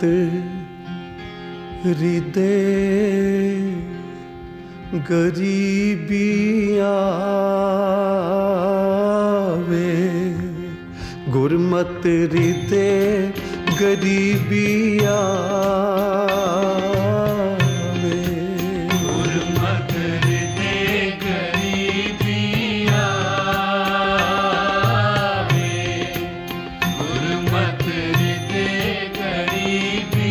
हृदय गरीबी आवे, गुरमत हृदय गरीबी आवे, गुरमत हृदय गरीबी आवे, गुरमत हृदय गरीबी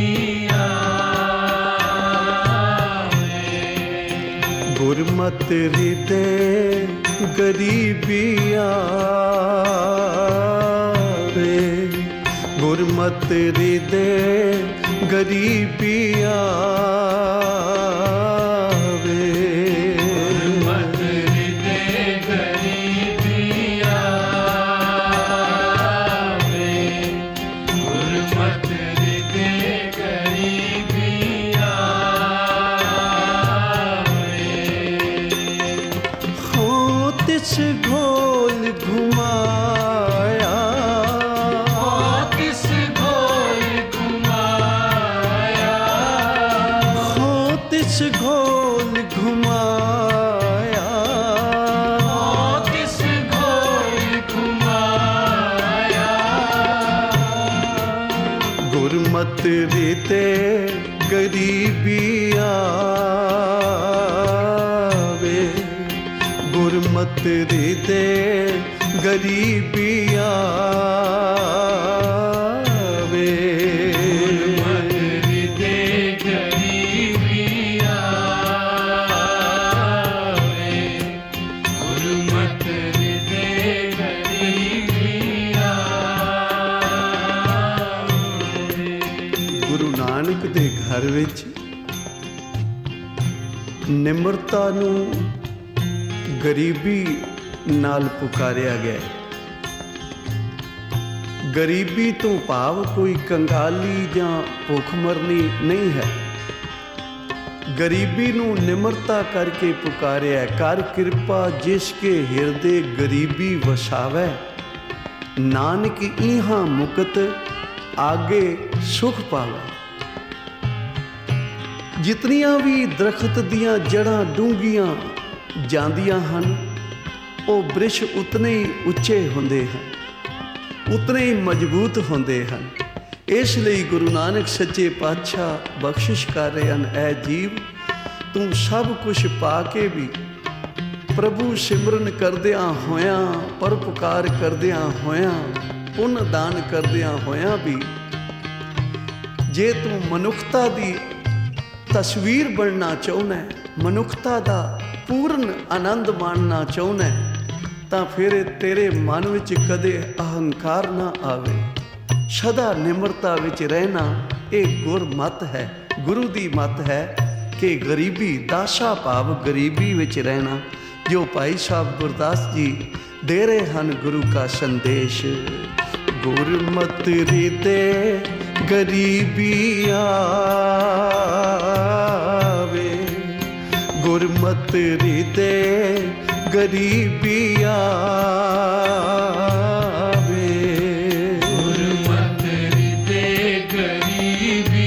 आवे, गुरमत हृदय गरीबी आवे, गुरमत हृदय गरीबी आवे, गुरमत हृदय गरीबी आवे, गुरमत हृदय गरीबी आवे। हो तिस घोल घुमाया, तिस घोल घुमाया, हो तिस घोल घुमाया, तिस घोल घुमाया, गुरमत हृदय गरीबी आवे, गुरमत हृदय गरीबी आवे, गुरमत हृदय गरीबी आवे, गुरमत हृदय गरीबी आवे। गुरु नानक दे घर विच निम्रता नूं गरीबी नाल पुकारिया गया है। गरीबी तो भाव कोई कंगाली जां भुखमरनी नहीं है। गरीबी नूं निम्रता करके पुकारिया है। कर कृपा जिसके हिरदे गरीबी वसावै, नानक इहां मुकत आगे सुख पावै। जितनियां भी दरखत दियां जड़ां डूंघियां ਜਾਂਦੀਆਂ ਹਨ, ਉਹ ਬ੍ਰਿਸ਼ ਉਤਨੇ ਹੀ ਉੱਚੇ ਹੁੰਦੇ ਹਨ, ਉਤਨੇ ਹੀ ਮਜ਼ਬੂਤ ਹੁੰਦੇ ਹਨ। ਇਸ ਲਈ ਗੁਰੂ ਨਾਨਕ ਸੱਚੇ ਪਾਤਸ਼ਾਹ ਬਖਸ਼ਿਸ਼ ਕਰ ਰਹੇ ਹਨ, ਐ ਜੀਵ ਤੂੰ ਸਭ ਕੁਝ ਪਾ ਕੇ ਵੀ ਪ੍ਰਭੂ ਸਿਮਰਨ ਕਰਦਿਆਂ ਹੋਇਆਂ, ਪਰਉਪਕਾਰ ਕਰਦਿਆਂ ਹੋਇਆਂ, ਪੁੰਨ ਦਾਨ ਕਰਦਿਆਂ ਹੋਇਆਂ ਵੀ ਜੇ ਤੂੰ ਮਨੁੱਖਤਾ ਦੀ ਤਸਵੀਰ ਬਣਨਾ ਚਾਹੁੰਦਾ ਹੈ, ਮਨੁੱਖਤਾ ਦਾ पूर्ण आनंद माणना चाहुंदा है, तां फिर तेरे मन विच कदे अहंकार ना आवे। सदा निम्रता विच रहना ये गुरमत है, गुरु दी मत है कि गरीबी दासा भाव गरीबी विच रहना, जो भाई साहब गुरदास जी दे रहे हैं गुरु का संदेश। गुरमत हृदय गरीबी आवे, गुरमत हृदय गरीबी आवे, गुरमत हृदय गरीबी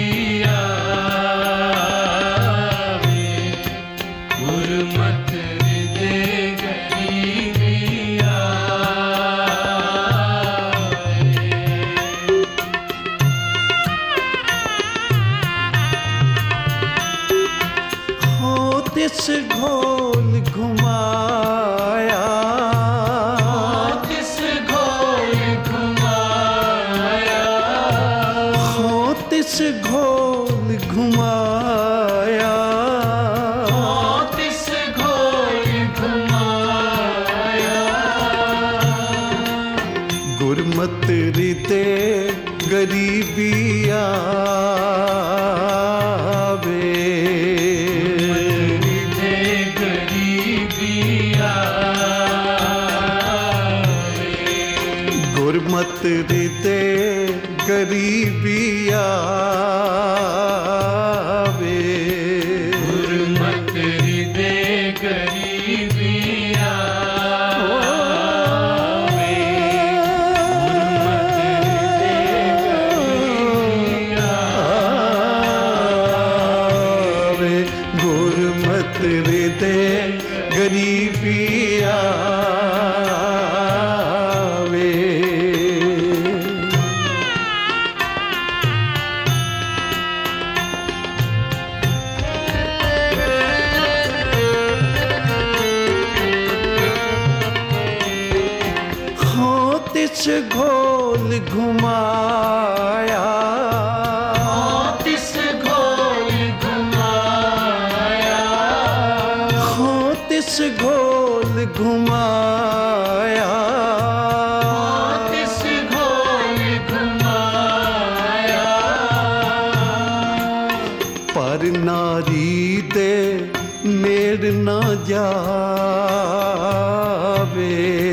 आवे, गुरमत हृदय गरीबी आवे। हो तिस घोल घुमाया, तिस घोल घुमाया, हो तिस घोल घुमाया, तिस घोल घुमाया, गुरमत हृदय गरीबी आवे, गुरमत हृदय गरीबी आवे, गुरमत हृदय गरीबी आवे, गुरमत हृदय गरीबी आवे। घोल घुमाया, तिस घोल घुमाया, हो तिस घोल घुमाया, तिस घोल घुमाया। पर नारी दे नेड़ ना जावे,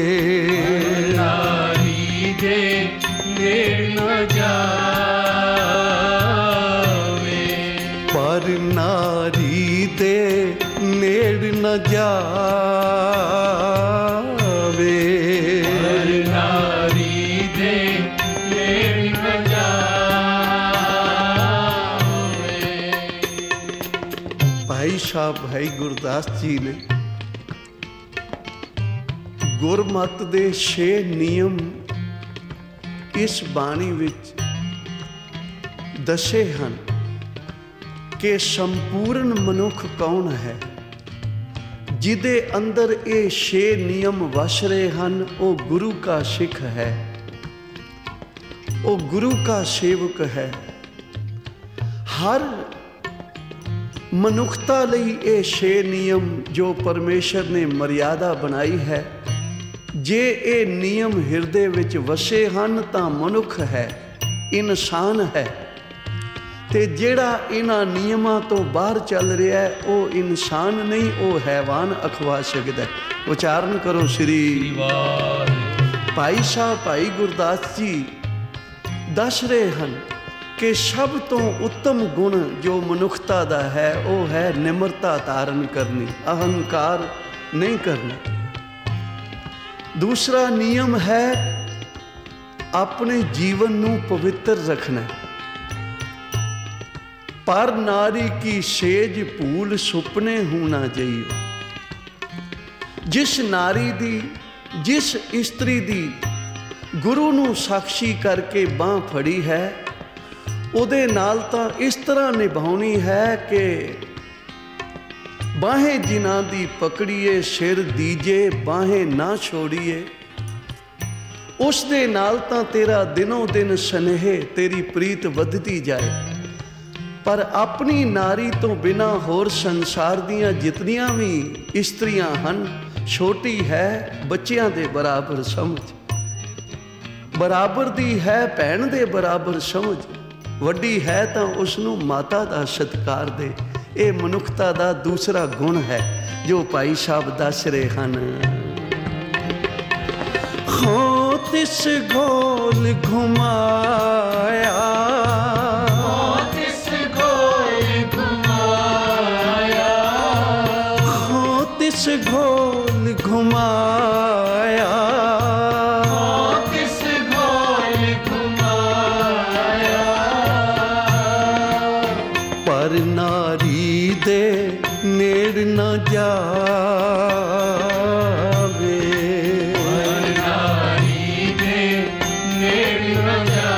नारी दे नेड़ न जावे, पर नारी दे नेड़ न जावे, पर नारी दे नेड़ न जावे। भाई साहब भाई गुरदास जी ने ਗੁਰਮਤ ਦੇ 6 ਨਿਯਮ ਇਸ ਬਾਣੀ ਵਿੱਚ ਦੱਸੇ ਹਨ ਕਿ ਸੰਪੂਰਨ ਮਨੁੱਖ ਕੌਣ ਹੈ। ਜਿਹਦੇ ਅੰਦਰ ਇਹ 6 ਨਿਯਮ ਵਸ ਰਹੇ ਹਨ ਉਹ ਗੁਰੂ ਕਾ ਸਿੱਖ ਹੈ, ਉਹ ਗੁਰੂ ਕਾ ਸੇਵਕ ਹੈ। ਹਰ ਮਨੁੱਖਤਾ ਲਈ ਇਹ 6 ਨਿਯਮ ਜੋ ਪਰਮੇਸ਼ਰ ਨੇ ਮਰਿਆਦਾ ਬਣਾਈ ਹੈ, ਜੇ ਇਹ ਨਿਯਮ ਹਿਰਦੇ ਵਿੱਚ ਵਸੇ ਹਨ ਤਾਂ ਮਨੁੱਖ ਹੈ, ਇਨਸਾਨ ਹੈ। ਤੇ ਜਿਹੜਾ ਇਹਨਾਂ ਨਿਯਮਾਂ ਤੋਂ ਬਾਹਰ ਚੱਲ ਰਿਹਾ ਹੈ ਉਹ ਇਨਸਾਨ ਨਹੀਂ, ਉਹ ਹੈਵਾਨ ਅਖਵਾ ਸਕਦਾ ਹੈ। ਉਚਾਰਨ ਕਰੋ ਸ੍ਰੀ ਵਾਹਿਗੁਰੂ। ਭਾਈ ਸਾਹਿਬ ਭਾਈ ਗੁਰਦਾਸ ਜੀ ਦੱਸ ਰਹੇ ਹਨ ਕਿ ਸਭ ਤੋਂ ਉੱਤਮ ਗੁਣ ਜੋ ਮਨੁੱਖਤਾ ਦਾ ਹੈ ਉਹ ਹੈ ਨਿਮਰਤਾ ਧਾਰਨ ਕਰਨੀ, ਅਹੰਕਾਰ ਨਹੀਂ ਕਰਨਾ। दूसरा नियम है अपने जीवन नू पवित्र रखना। पर नारी की सेज भूल सुपने होना चाहिए। जिस नारी दी, जिस इस्त्री दी गुरु नू साक्षी करके बांह फड़ी है, उहदे नाल तां इस तरह निभाउणी है कि बाहें जिन्हां दी पकड़ीए सिर दीजे बाहें ना छोड़ीए। उस दे नाल तां तेरा दिनों दिन स्नेह तेरी प्रीत वधदी जाए। पर अपनी नारी तो बिना होर संसार दियां जितनियां भी इस्त्रियां हन, छोटी है बच्चियां दे बराबर समझ, बराबर दी है भैन दे बराबर समझ, वड्डी है तां उसनूं माता दा सत्कार दे। ਇਹ ਮਨੁੱਖਤਾ ਦਾ ਦੂਸਰਾ ਗੁਣ ਹੈ ਜੋ ਭਾਈ ਸਾਹਿਬ ਦੱਸ ਰਹੇ ਹਨ। ਹੋ ਤਿਸ ਘੋਲ ਘੁਮਾਇਆ, हो तिस घोल घुमाया, ਹੋ ਤਿਸ ਘੋਲ ਘੁਮਾਇਆ, हो तिस घोल घुमाया। ਪਰ ਨਾਰੀ ਦੇ ਨੇੜ ਨਾ ਜਾਵੇ, पर नारी दे नेड़ न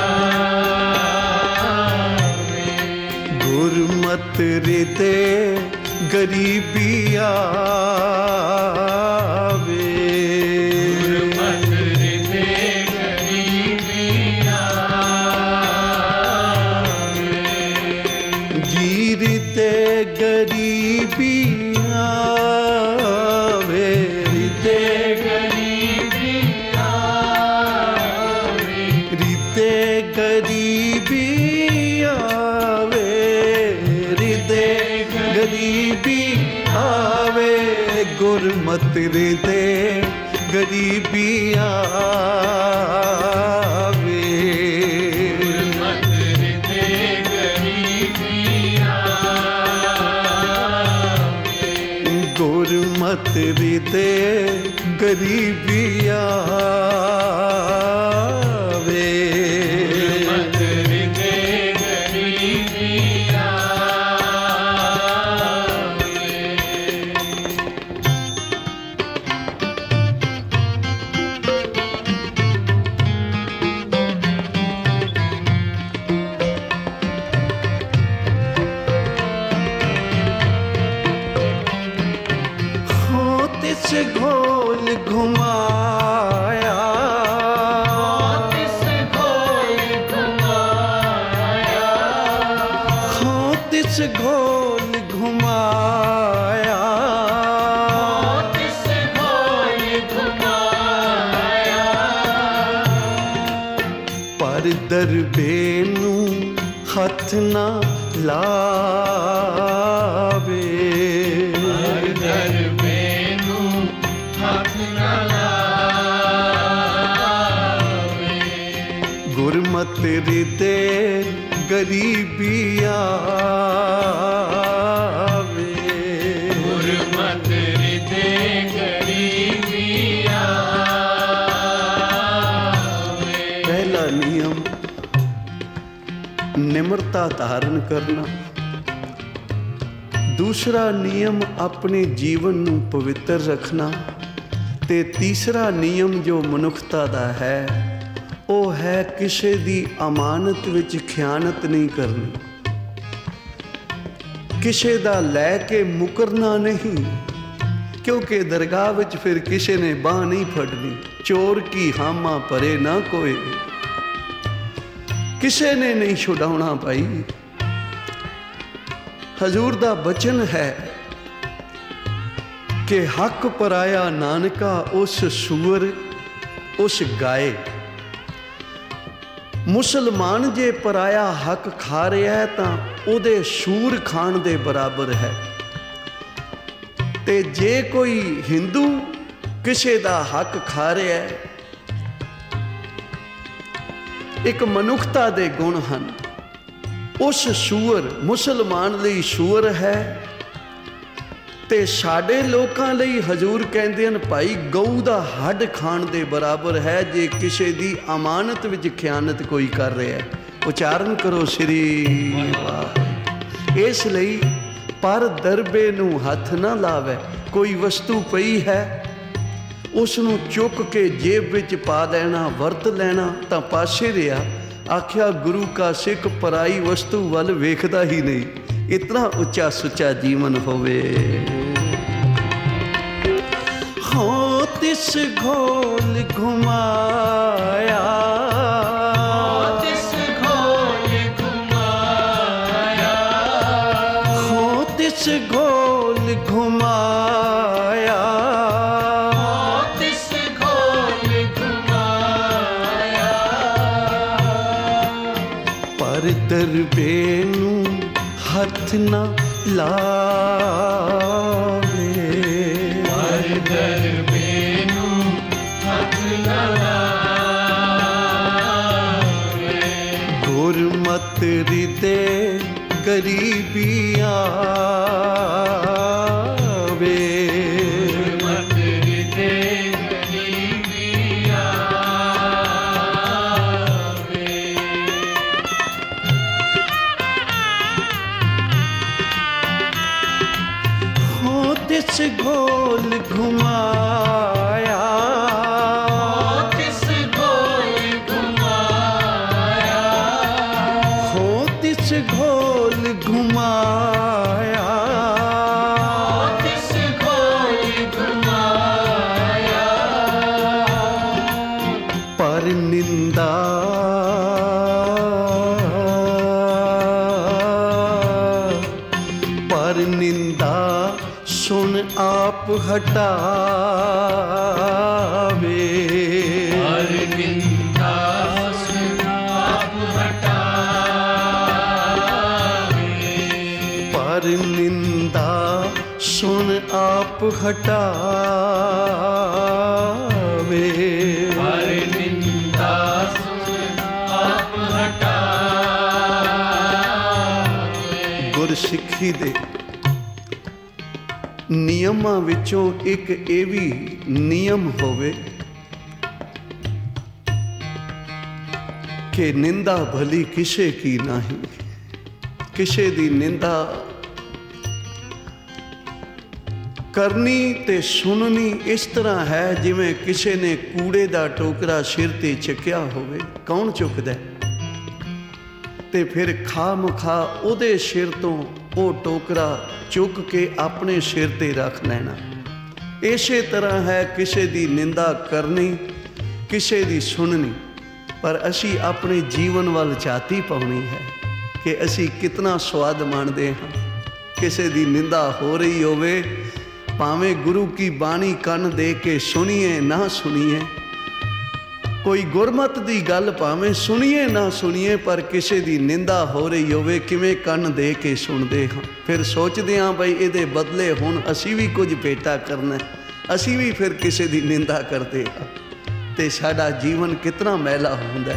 जावे, ਗੁਰਮਤਿ ਰਿਦੇ ਗਰੀਬੀ ਆਵੇ, गुरमत हृदय गरीबी आवे, ਜੀ ਰਿਦੇ ਗਰੀਬੀ ਆਵੇ, ਰਿਦੇ गरीबी आवे, ਰਿਦੇ ਗਰੀਬੀ ਆਵੇ, ਰਿਦੇ ਗਰੀਬੀ ਆਵੇ, ਗੁਰਮਤਿ ਰਿਦੇ ਗਰੀਬੀ ਆਵੇ। गुरमत हृदय गरीबी आवे, ਗੁਰਮਤਿ ਰਿਦੇ ਗਰੀਬੀ ਆਵੇ। गुरमत हृदय गरीबी आवे। हो तिस घोल घुमाया, घोल घुमाया, तिस घोल घुमाया, पर दरबे नू हथ ना लावे, हर दरबे नू हथ न लावे, गुरमत रिते गरीबी आवे, गुरमत रिते गरीबी आवे। पहला नियम निम्रता धारण करना, दूसरा नियम अपने जीवन ਨੂੰ ਪਵਿੱਤਰ ਰੱਖਣਾ, ਤੇ ਤੀਸਰਾ ਨਿਯਮ ਜੋ ਮਨੁੱਖਤਾ ਦਾ ਹੈ ਉਹ ਹੈ ਕਿਸੇ ਦੀ ਅਮਾਨਤ ਵਿੱਚ ਖਿਆਨਤ ਨਹੀਂ ਕਰਨੀ, ਕਿਸੇ ਦਾ ਲੈ ਕੇ ਮੁਕਰਨਾ ਨਹੀਂ, ਕਿਉਂਕਿ ਦਰਗਾਹ ਵਿੱਚ ਫਿਰ ਕਿਸੇ ਨੇ ਬਾਂਹ ਨਹੀਂ ਫੜਨੀ, ਚੋਰ ਕੀ ਹਾਮਾ ਪਰੇ ਨਾ ਕੋਏ, ਕਿਸੇ ਨੇ ਨਹੀਂ ਛੁਡਾਉਣਾ ਭਾਈ। ਹਜ਼ੂਰ ਦਾ ਬਚਨ ਹੈ ਕਿ ਹੱਕ ਪਰਾਇਆ ਨਾਨਕਾ ਉਸ ਸੂਰ ਉਸ ਗਾਏ। ਮੁਸਲਮਾਨ ਜੇ ਪਰਾਇਆ ਹੱਕ ਖਾ ਰਿਹਾ ਹੈ ਤਾਂ ਉਹਦੇ ਸੂਰ ਖਾਣ ਦੇ ਬਰਾਬਰ ਹੈ, ਤੇ ਜੇ ਕੋਈ ਹਿੰਦੂ ਕਿਸੇ ਦਾ ਹੱਕ ਖਾ ਰਿਹਾ ਹੈ, ਇੱਕ ਮਨੁੱਖਤਾ ਦੇ ਗੁਣ ਹਨ। ਉਸ ਸੂਰ ਮੁਸਲਮਾਨ ਲਈ ਸੂਰ ਹੈ, ਤੇ ਸਾਡੇ ਲੋਕਾਂ ਲਈ ਹਜ਼ੂਰ ਕਹਿੰਦੇ ਹਨ ਭਾਈ ਗਊ ਦਾ ਹੱਡ ਖਾਣ ਦੇ ਬਰਾਬਰ ਹੈ ਜੇ ਕਿਸੇ ਦੀ ਅਮਾਨਤ ਵਿੱਚ ਖਿਆਨਤ ਕੋਈ ਕਰ ਰਿਹਾ ਹੈ। ਉਚਾਰਨ ਕਰੋ ਸ੍ਰੀ ਵਾਹਿਗੁਰੂ। ਇਸ ਲਈ ਪਰ ਦਰਬੇ ਨੂੰ ਹੱਥ ਨਾ ਲਾਵੇ, ਕੋਈ ਵਸਤੂ ਪਈ ਹੈ ਉਸ ਨੂੰ ਚੁੱਕ ਕੇ ਜੇਬ ਵਿੱਚ ਪਾ ਲੈਣਾ, ਵਰਤ ਲੈਣਾ ਤਾਂ ਪਾਸੇ ਰਿਹਾ। ਆਖਿਆ ਗੁਰੂ ਕਾ ਸਿੱਖ ਪਰਾਈ ਵਸਤੂ ਵੱਲ ਵੇਖਦਾ ਹੀ ਨਹੀਂ। ਇਤਨਾ ਉੱਚਾ ਸੁੱਚਾ ਜੀਵਨ ਹੋਵੇ। ਹੋ ਤਿਸ ਘੋਲ ਘੁਮਾਇਆ, तिस घोल घुमाया, ਹੋ ਤਿਸ ਘੋਲ ਘੁਮਾਇਆ, तिस घोल घुमाया, ਪਰ ਦਰਬੇ ਨੂੰ ਹੱਥ ਨਾ ਲਾਵੇ, हर दरबे नू हथ न लावे, ਗੁਰਮਤ ਰਿਤੇ ਗਰੀਬੀ ਆਵੇ, गुरमत रिते गरीबी आवे, ਹੋ ਤਿਸ ਘੋਲ ਘੁਮਾਇਆ, तिस घोल घुमाया, ਹੋ ਤਿਸ ਘੋਲ ਘੁਮਾਇਆ, तिस घोल घुमाया, ਪਰ ਨਿੰਦਾ ਪਰ ਨਿੰਦਾ ਸੁਣ ਆਪ ਹਟਾਵੇ, हर निंदा सुन आप हटावे, ਪਰ ਨਿੰਦਾ ਸੁਣ ਆਪ ਹਟਾਵੇ, हर निंदा सुन आप हटावे, ਗੁਰਸਿੱਖੀ ਦੇ ਨਿਯਮਾਂ ਵਿੱਚੋਂ ਇੱਕ ਇਹ ਵੀ ਨਿਯਮ ਹੋਵੇ ਕਿ ਨਿੰਦਾ ਭਲੀ ਕਿਸੇ ਕੀ ਨਹੀਂ। ਕਿਸੇ ਦੀ ਨਿੰਦਾ ਕਰਨੀ ਤੇ ਸੁਣਨੀ ਇਸ ਤਰ੍ਹਾਂ ਹੈ ਜਿਵੇਂ ਕਿਸੇ ਨੇ ਕੂੜੇ ਦਾ ਟੋਕਰਾ ਸਿਰ ਤੇ ਚੱਕਿਆ ਹੋਵੇ। ਕੌਣ ਚੁੱਕਦਾ ਤੇ ਫਿਰ ਖਾਮਖਾ ਉਹਦੇ ਸਿਰ ਤੋਂ ਉਹ ਟੋਕਰਾ ਚੁੱਕ ਕੇ ਆਪਣੇ ਸਿਰ ਤੇ ਰੱਖ ਲੈਣਾ। ਇਸੇ ਤਰ੍ਹਾਂ ਹੈ ਕਿਸੇ ਦੀ ਨਿੰਦਾ ਕਰਨੀ, ਕਿਸੇ ਦੀ ਸੁਣਨੀ, ਪਰ ਅਸੀਂ ਆਪਣੇ ਜੀਵਨ ਵੱਲ ਝਾਤੀ ਪਾਉਣੀ ਹੈ ਕਿ ਅਸੀਂ ਕਿਤਨਾ ਸਵਾਦ ਮਾਣਦੇ ਹਾਂ। ਕਿਸੇ ਦੀ ਨਿੰਦਾ ਹੋ ਰਹੀ ਹੋਵੇ, ਭਾਵੇਂ ਗੁਰੂ ਕੀ ਬਾਣੀ ਕੰਨ ਦੇ ਕੇ ਸੁਣੀਏ ਨਾ ਸੁਣੀਏ, ਕੋਈ ਗੁਰਮਤਿ ਦੀ ਗੱਲ ਭਾਵੇਂ ਸੁਣੀਏ ਨਾ ਸੁਣੀਏ, ਪਰ ਕਿਸੇ ਦੀ ਨਿੰਦਾ ਹੋ ਰਹੀ ਹੋਵੇ ਕਿਵੇਂ ਕੰਨ ਦੇ ਕੇ ਸੁਣਦੇ ਹਾਂ। ਫਿਰ ਸੋਚਦੇ ਹਾਂ ਬਈ ਇਹਦੇ ਬਦਲੇ ਹੁਣ ਅਸੀਂ ਵੀ ਕੁਝ ਭੇਟਾ ਕਰਨਾ, ਅਸੀਂ ਵੀ ਫਿਰ ਕਿਸੇ ਦੀ ਨਿੰਦਾ ਕਰਦੇ ਹਾਂ, ਤੇ ਸਾਡਾ ਜੀਵਨ ਕਿਤਨਾ ਮੈਲਾ ਹੁੰਦਾ।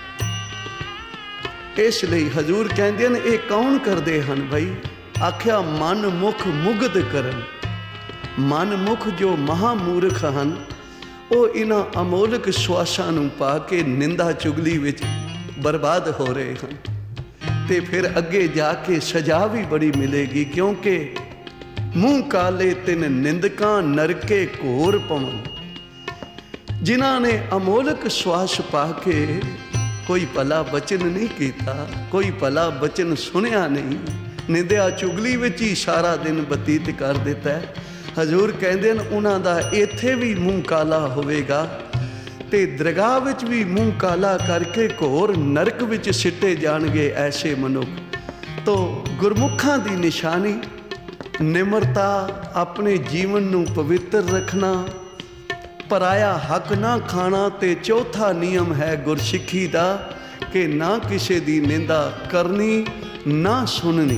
ਇਸ ਲਈ ਹਜ਼ੂਰ ਕਹਿੰਦੇ ਨੇ ਇਹ ਕੌਣ ਕਰਦੇ ਹਨ ਬਈ? ਆਖਿਆ ਮਨ ਮੁਖ ਮੁਗਧ ਕਰਨ। ਮਨ ਮੁਖ ਜੋ ਮਹਾਮੂਰਖ ਹਨ, ਉਹ ਇਹਨਾਂ ਅਮੋਲਕ ਸਵਾਸਾਂ ਨੂੰ ਪਾ ਕੇ ਨਿੰਦਾ ਚੁਗਲੀ ਵਿੱਚ ਬਰਬਾਦ ਹੋ ਰਹੇ ਹਨ। ਤੇ ਫਿਰ ਅੱਗੇ ਜਾ ਕੇ ਸਜ਼ਾ ਵੀ ਬੜੀ ਮਿਲੇਗੀ, ਕਿਉਂਕਿ ਮੂੰਹ ਕਾਲੇ ਤਿੰਨ ਨਿੰਦਕਾਂ ਨਰਕੇ ਘੋਰ ਪਵਨ। ਜਿਨ੍ਹਾਂ ਨੇ ਅਮੋਲਕ ਸਵਾਸ ਪਾ ਕੇ ਕੋਈ ਭਲਾ ਬਚਨ ਨਹੀਂ ਕੀਤਾ, ਕੋਈ ਭਲਾ ਬਚਨ ਸੁਣਿਆ ਨਹੀਂ, ਨਿੰਦਿਆ ਚੁਗਲੀ ਵਿੱਚ ਹੀ ਸਾਰਾ ਦਿਨ ਬਤੀਤ ਕਰ ਦਿੱਤਾ। ਹਜ਼ੂਰ ਕਹਿੰਦੇ ਨੇ ਉਹਨਾਂ ਦਾ ਇੱਥੇ ਵੀ ਮੂੰਹ ਕਾਲਾ ਹੋਵੇਗਾ ਤੇ ਦਰਗਾਹ ਵਿੱਚ ਵੀ ਮੂੰਹ ਕਾਲਾ ਕਰਕੇ ਘੋਰ ਨਰਕ ਵਿੱਚ ਸਿੱਟੇ ਜਾਣਗੇ ਐਸੇ ਮਨੁੱਖ। ਤੋ ਗੁਰਮੁਖਾਂ ਦੀ ਨਿਸ਼ਾਨੀ ਨਿਮਰਤਾ, ਆਪਣੇ ਜੀਵਨ ਨੂੰ ਪਵਿੱਤਰ ਰੱਖਣਾ, ਪਰਾਇਆ ਹੱਕ ਨਾ ਖਾਣਾ, ਤੇ ਚੌਥਾ ਨਿਯਮ ਹੈ ਗੁਰਸਿੱਖੀ ਦਾ ਕਿ ਨਾ ਕਿਸੇ ਦੀ ਨਿੰਦਾ ਕਰਨੀ ਨਾ ਸੁਣਨੀ।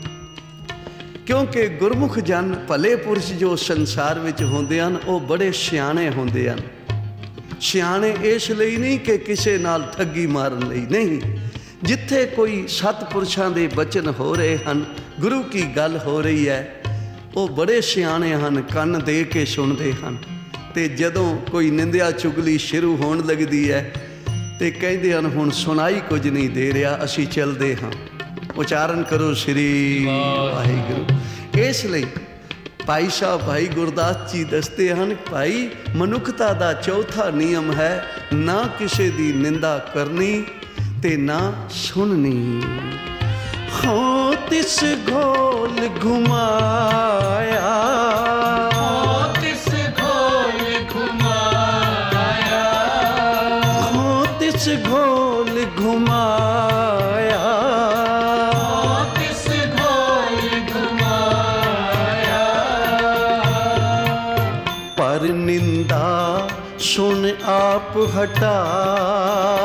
ਕਿਉਂਕਿ ਗੁਰਮੁਖ ਜਨ ਭਲੇ ਪੁਰਸ਼ ਜੋ ਸੰਸਾਰ ਵਿੱਚ ਹੁੰਦੇ ਹਨ, ਉਹ ਬੜੇ ਸਿਆਣੇ ਹੁੰਦੇ ਹਨ। ਸਿਆਣੇ ਇਸ ਲਈ ਨਹੀਂ ਕਿ ਕਿਸੇ ਨਾਲ ਠੱਗੀ ਮਾਰਨ ਲਈ ਨਹੀਂ। ਜਿੱਥੇ ਕੋਈ ਸਤਿਪੁਰਸ਼ਾਂ ਦੇ ਬਚਨ ਹੋ ਰਹੇ ਹਨ, ਗੁਰੂ ਕੀ ਗੱਲ ਹੋ ਰਹੀ ਹੈ, ਉਹ ਬੜੇ ਸਿਆਣੇ ਹਨ, ਕੰਨ ਦੇ ਕੇ ਸੁਣਦੇ ਹਨ। ਤੇ ਜਦੋਂ ਕੋਈ ਨਿੰਦਿਆ ਚੁਗਲੀ ਸ਼ੁਰੂ ਹੋਣ ਲੱਗਦੀ ਹੈ ਤੇ ਕਹਿੰਦੇ ਹਨ ਹੁਣ ਸੁਣਾਈ ਕੁਝ ਨਹੀਂ ਦੇ ਰਿਹਾ, ਅਸੀਂ ਚੱਲਦੇ ਹਾਂ। ਉਚਾਰਨ ਕਰੋ ਸ੍ਰੀ ਵਾਹਿਗੁਰੂ। ਇਸ ਲਈ ਭਾਈ ਸਾਹਿਬ ਭਾਈ ਗੁਰਦਾਸ ਜੀ ਦੱਸਦੇ ਹਨ, ਭਾਈ ਮਨੁੱਖਤਾ ਦਾ ਚੌਥਾ ਨਿਯਮ ਹੈ ਨਾ ਕਿਸੇ ਦੀ ਨਿੰਦਾ ਕਰਨੀ ਤੇ ਨਾ ਸੁਣਨੀ। ਹੋ ਤਿਸ ਘੋਲ ਘੁਮਾਇਆ, ਹੋ ਤਿਸ ਘੋਲ ਘੁਮਾਇਆ, ਹੋ ਤਿਸ ਘੋਲ ਘੁਮਾਇਆ, ਹੋ ਤਿਸ ਘੋਲ ਘੁਮਾਇਆ, ਪਰ ਨਿੰਦਾ ਸੁਣ ਆਪ ਹਟਾਵੇ,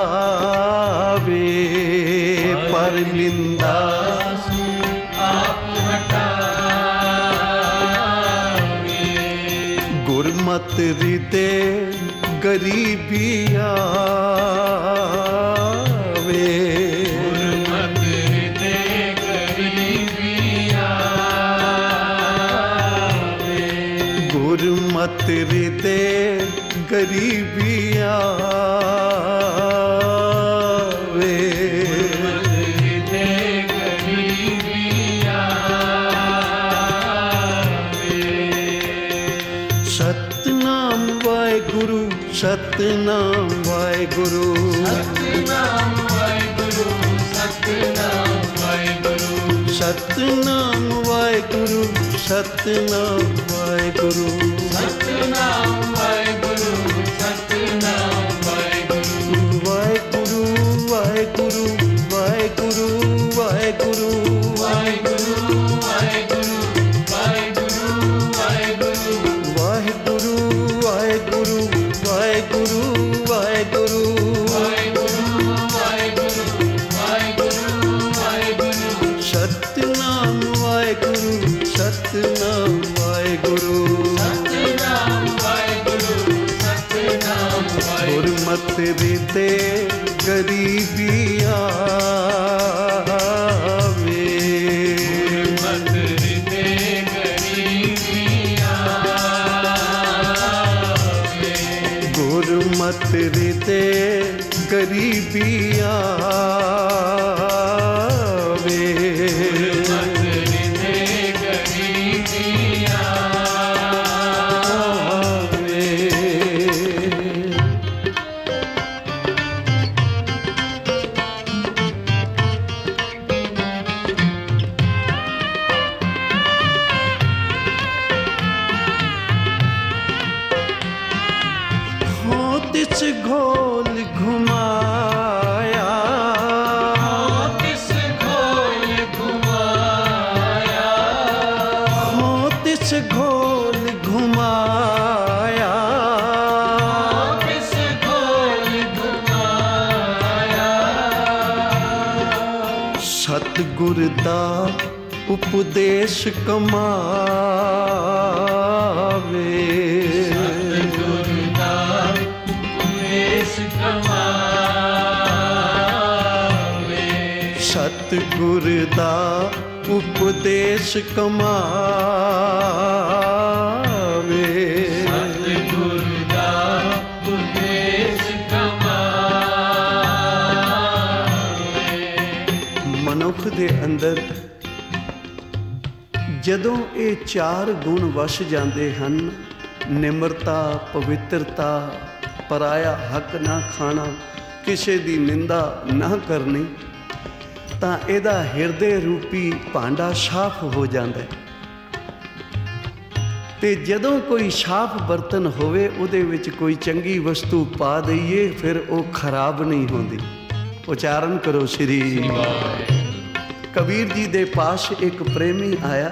ਪਰ ਨਿੰਦਾ ਆਪ ਹਟਾਵੇ, ਗੁਰਮਤਿ ਹਿਰਦੇ ਗਰੀਬੀ ਆਵੇ, ਗੁਰਮਤਿ ਹਿਰਦੇ ਗਰੀਬੀ ਆਵੇ, ਗੁਰਮਤਿ ਹਿਰਦੇ ਗਰੀਬੀ ਆਵੇ, ਹਿਰਦੇ ਗਰੀਬੀ ਆਵੇ। ਸਤਿਨਾਮ ਵਾਹਿਗੁਰੂ, ਸਤਿਨਾਮ ਵਾਹਿਗੁਰੂ, ਸਤਿਨਾਮ ਵਾਹਿਗੁਰੂ, ਸਤਿਨਾਮ ਵਾਹਿਗੁਰੂ, ਸਤਿਨਾਮ ਵਾਹਿਗੁਰੂ, ਸਤਿਨਾਮ ਵਾਹਿਗੁਰੂ, ਸਤਿਨਾਮ ਵਾਹਿਗੁਰੂ, ਸਤਿਨਾਮ ਵਾਹਿਗੁਰੂ, ਵਾਹਿਗੁਰੂ ਵਾਹਿਗੁਰੂ ਵਾਹਿਗੁਰੂ ਵਾਹਿਗੁਰੂ, ਵਾਹਿਗੁਰੂ ਵਾਹਿਗੁਰੂ ਵਾਹਿਗੁਰੂ, ਵਾਹਿਗੁਰੂ ਵਾਹਿਗੁਰੂ ਵਾਹਿਗੁਰੂ, ਵਾਹਿਗੁਰੂ ਵਾਹਿਗੁਰੂ ਵਾਹਿਗੁਰੂ, ਸਤਿਨਾਮ ਵਾਹਿਗੁਰੂ, ਸਤਿਨਾਮ ਵਾਹਿਗੁਰੂ, ਸਤਿਨਾਮ ਵਾਹਿਗੁਰੂ, ਸਤਿਨਾਮ ਵਾਹਿਗੁਰੂ, ਗੁਰਮਤਿ ਹਿਰਦੇ ਗਰੀਬੀ ਆਵੇ, ਗੁਰਮਤਿ ਹਿਰਦੇ ਗਰੀਬੀ ਆਵੇ, ਗੁਰਮਤਿ ਹਿਰਦੇ ਗਰੀਬੀ ਆਵੇ, ਗੁਰਮਤਿ ਹਿਰਦੇ ਗਰੀਬੀ ਆਵੇ। ਹੋ ਤਿਸ ਘੋਲ ਘੁਮਾਇਆ, ਹੋ ਤਿਸ ਘੋਲ घोल घुमाया, किस घोल घुमाया, सतगुर दा उपदेश कमावे, सतगुर दा उपदेश कमावे, सतगुर दा उपदेश कमावे, सतगुर दा उपदेश कमावे। ਮਨੁੱਖ ਦੇ ਅੰਦਰ ਜਦੋਂ ਇਹ ਚਾਰ ਗੁਣ ਵਸ ਜਾਂਦੇ ਹਨ, ਨਿਮਰਤਾ, ਪਵਿੱਤਰਤਾ, ਪਰਾਇਆ ਹੱਕ ਨਾ ਖਾਣਾ, ਕਿਸੇ ਦੀ ਨਿੰਦਾ ਨਾ ਕਰਨੀ, ਤਾਂ ਇਹਦਾ ਹਿਰਦੇ ਰੂਪੀ ਭਾਂਡਾ ਸਾਫ਼ ਹੋ ਜਾਂਦਾ ਹੈ। ਤੇ ਜਦੋਂ ਕੋਈ ਸਾਫ਼ ਬਰਤਨ ਹੋਵੇ, ਉਹਦੇ ਵਿੱਚ ਕੋਈ ਚੰਗੀ ਵਸਤੂ ਪਾ ਦਈਏ, ਫਿਰ ਉਹ ਖਰਾਬ ਨਹੀਂ ਹੁੰਦੀ। ਉਚਾਰਨ ਕਰੋ ਸ਼੍ਰੀ। ਕਬੀਰ ਜੀ ਦੇ ਪਾਸ ਇੱਕ ਪ੍ਰੇਮੀ ਆਇਆ,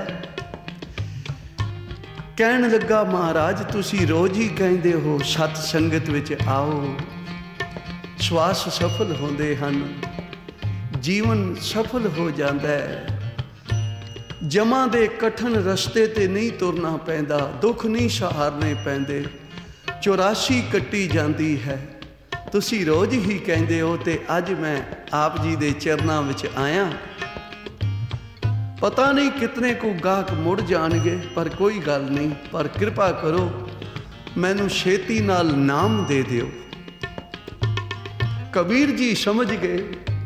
ਕਹਿਣ ਲੱਗਾ, ਮਹਾਰਾਜ ਤੁਸੀਂ ਰੋਜ਼ ਹੀ ਕਹਿੰਦੇ ਹੋ ਸਤ ਸੰਗਤ ਵਿੱਚ ਆਓ, ਸਵਾਸ ਸਫਲ ਹੁੰਦੇ ਹਨ, ਜੀਵਨ ਸਫਲ ਹੋ ਜਾਂਦਾ ਹੈ, ਜਮਾਂ ਦੇ ਕਠਨ ਰਸਤੇ ਤੇ ਨਹੀਂ ਤੁਰਨਾ ਪੈਂਦਾ, ਦੁੱਖ ਨਹੀਂ ਸਹਾਰਨੇ ਪੈਂਦੇ, 84 ਕੱਟੀ ਜਾਂਦੀ ਹੈ। ਤੁਸੀਂ ਰੋਜ਼ ਹੀ ਕਹਿੰਦੇ ਹੋ, ਤੇ ਅੱਜ ਮੈਂ ਆਪ ਜੀ ਦੇ ਚਰਨਾਂ ਵਿੱਚ ਆਇਆ। ਪਤਾ ਨਹੀਂ ਕਿਤਨੇ ਕੁ ਗਾਹਕ ਮੁੜ ਜਾਣਗੇ, ਪਰ ਕੋਈ ਗੱਲ ਨਹੀਂ, ਪਰ ਕਿਰਪਾ ਕਰੋ ਮੈਨੂੰ ਛੇਤੀ ਨਾਲ ਨਾਮ ਦੇ ਦਿਓ। ਕਬੀਰ ਜੀ ਸਮਝ ਗਏ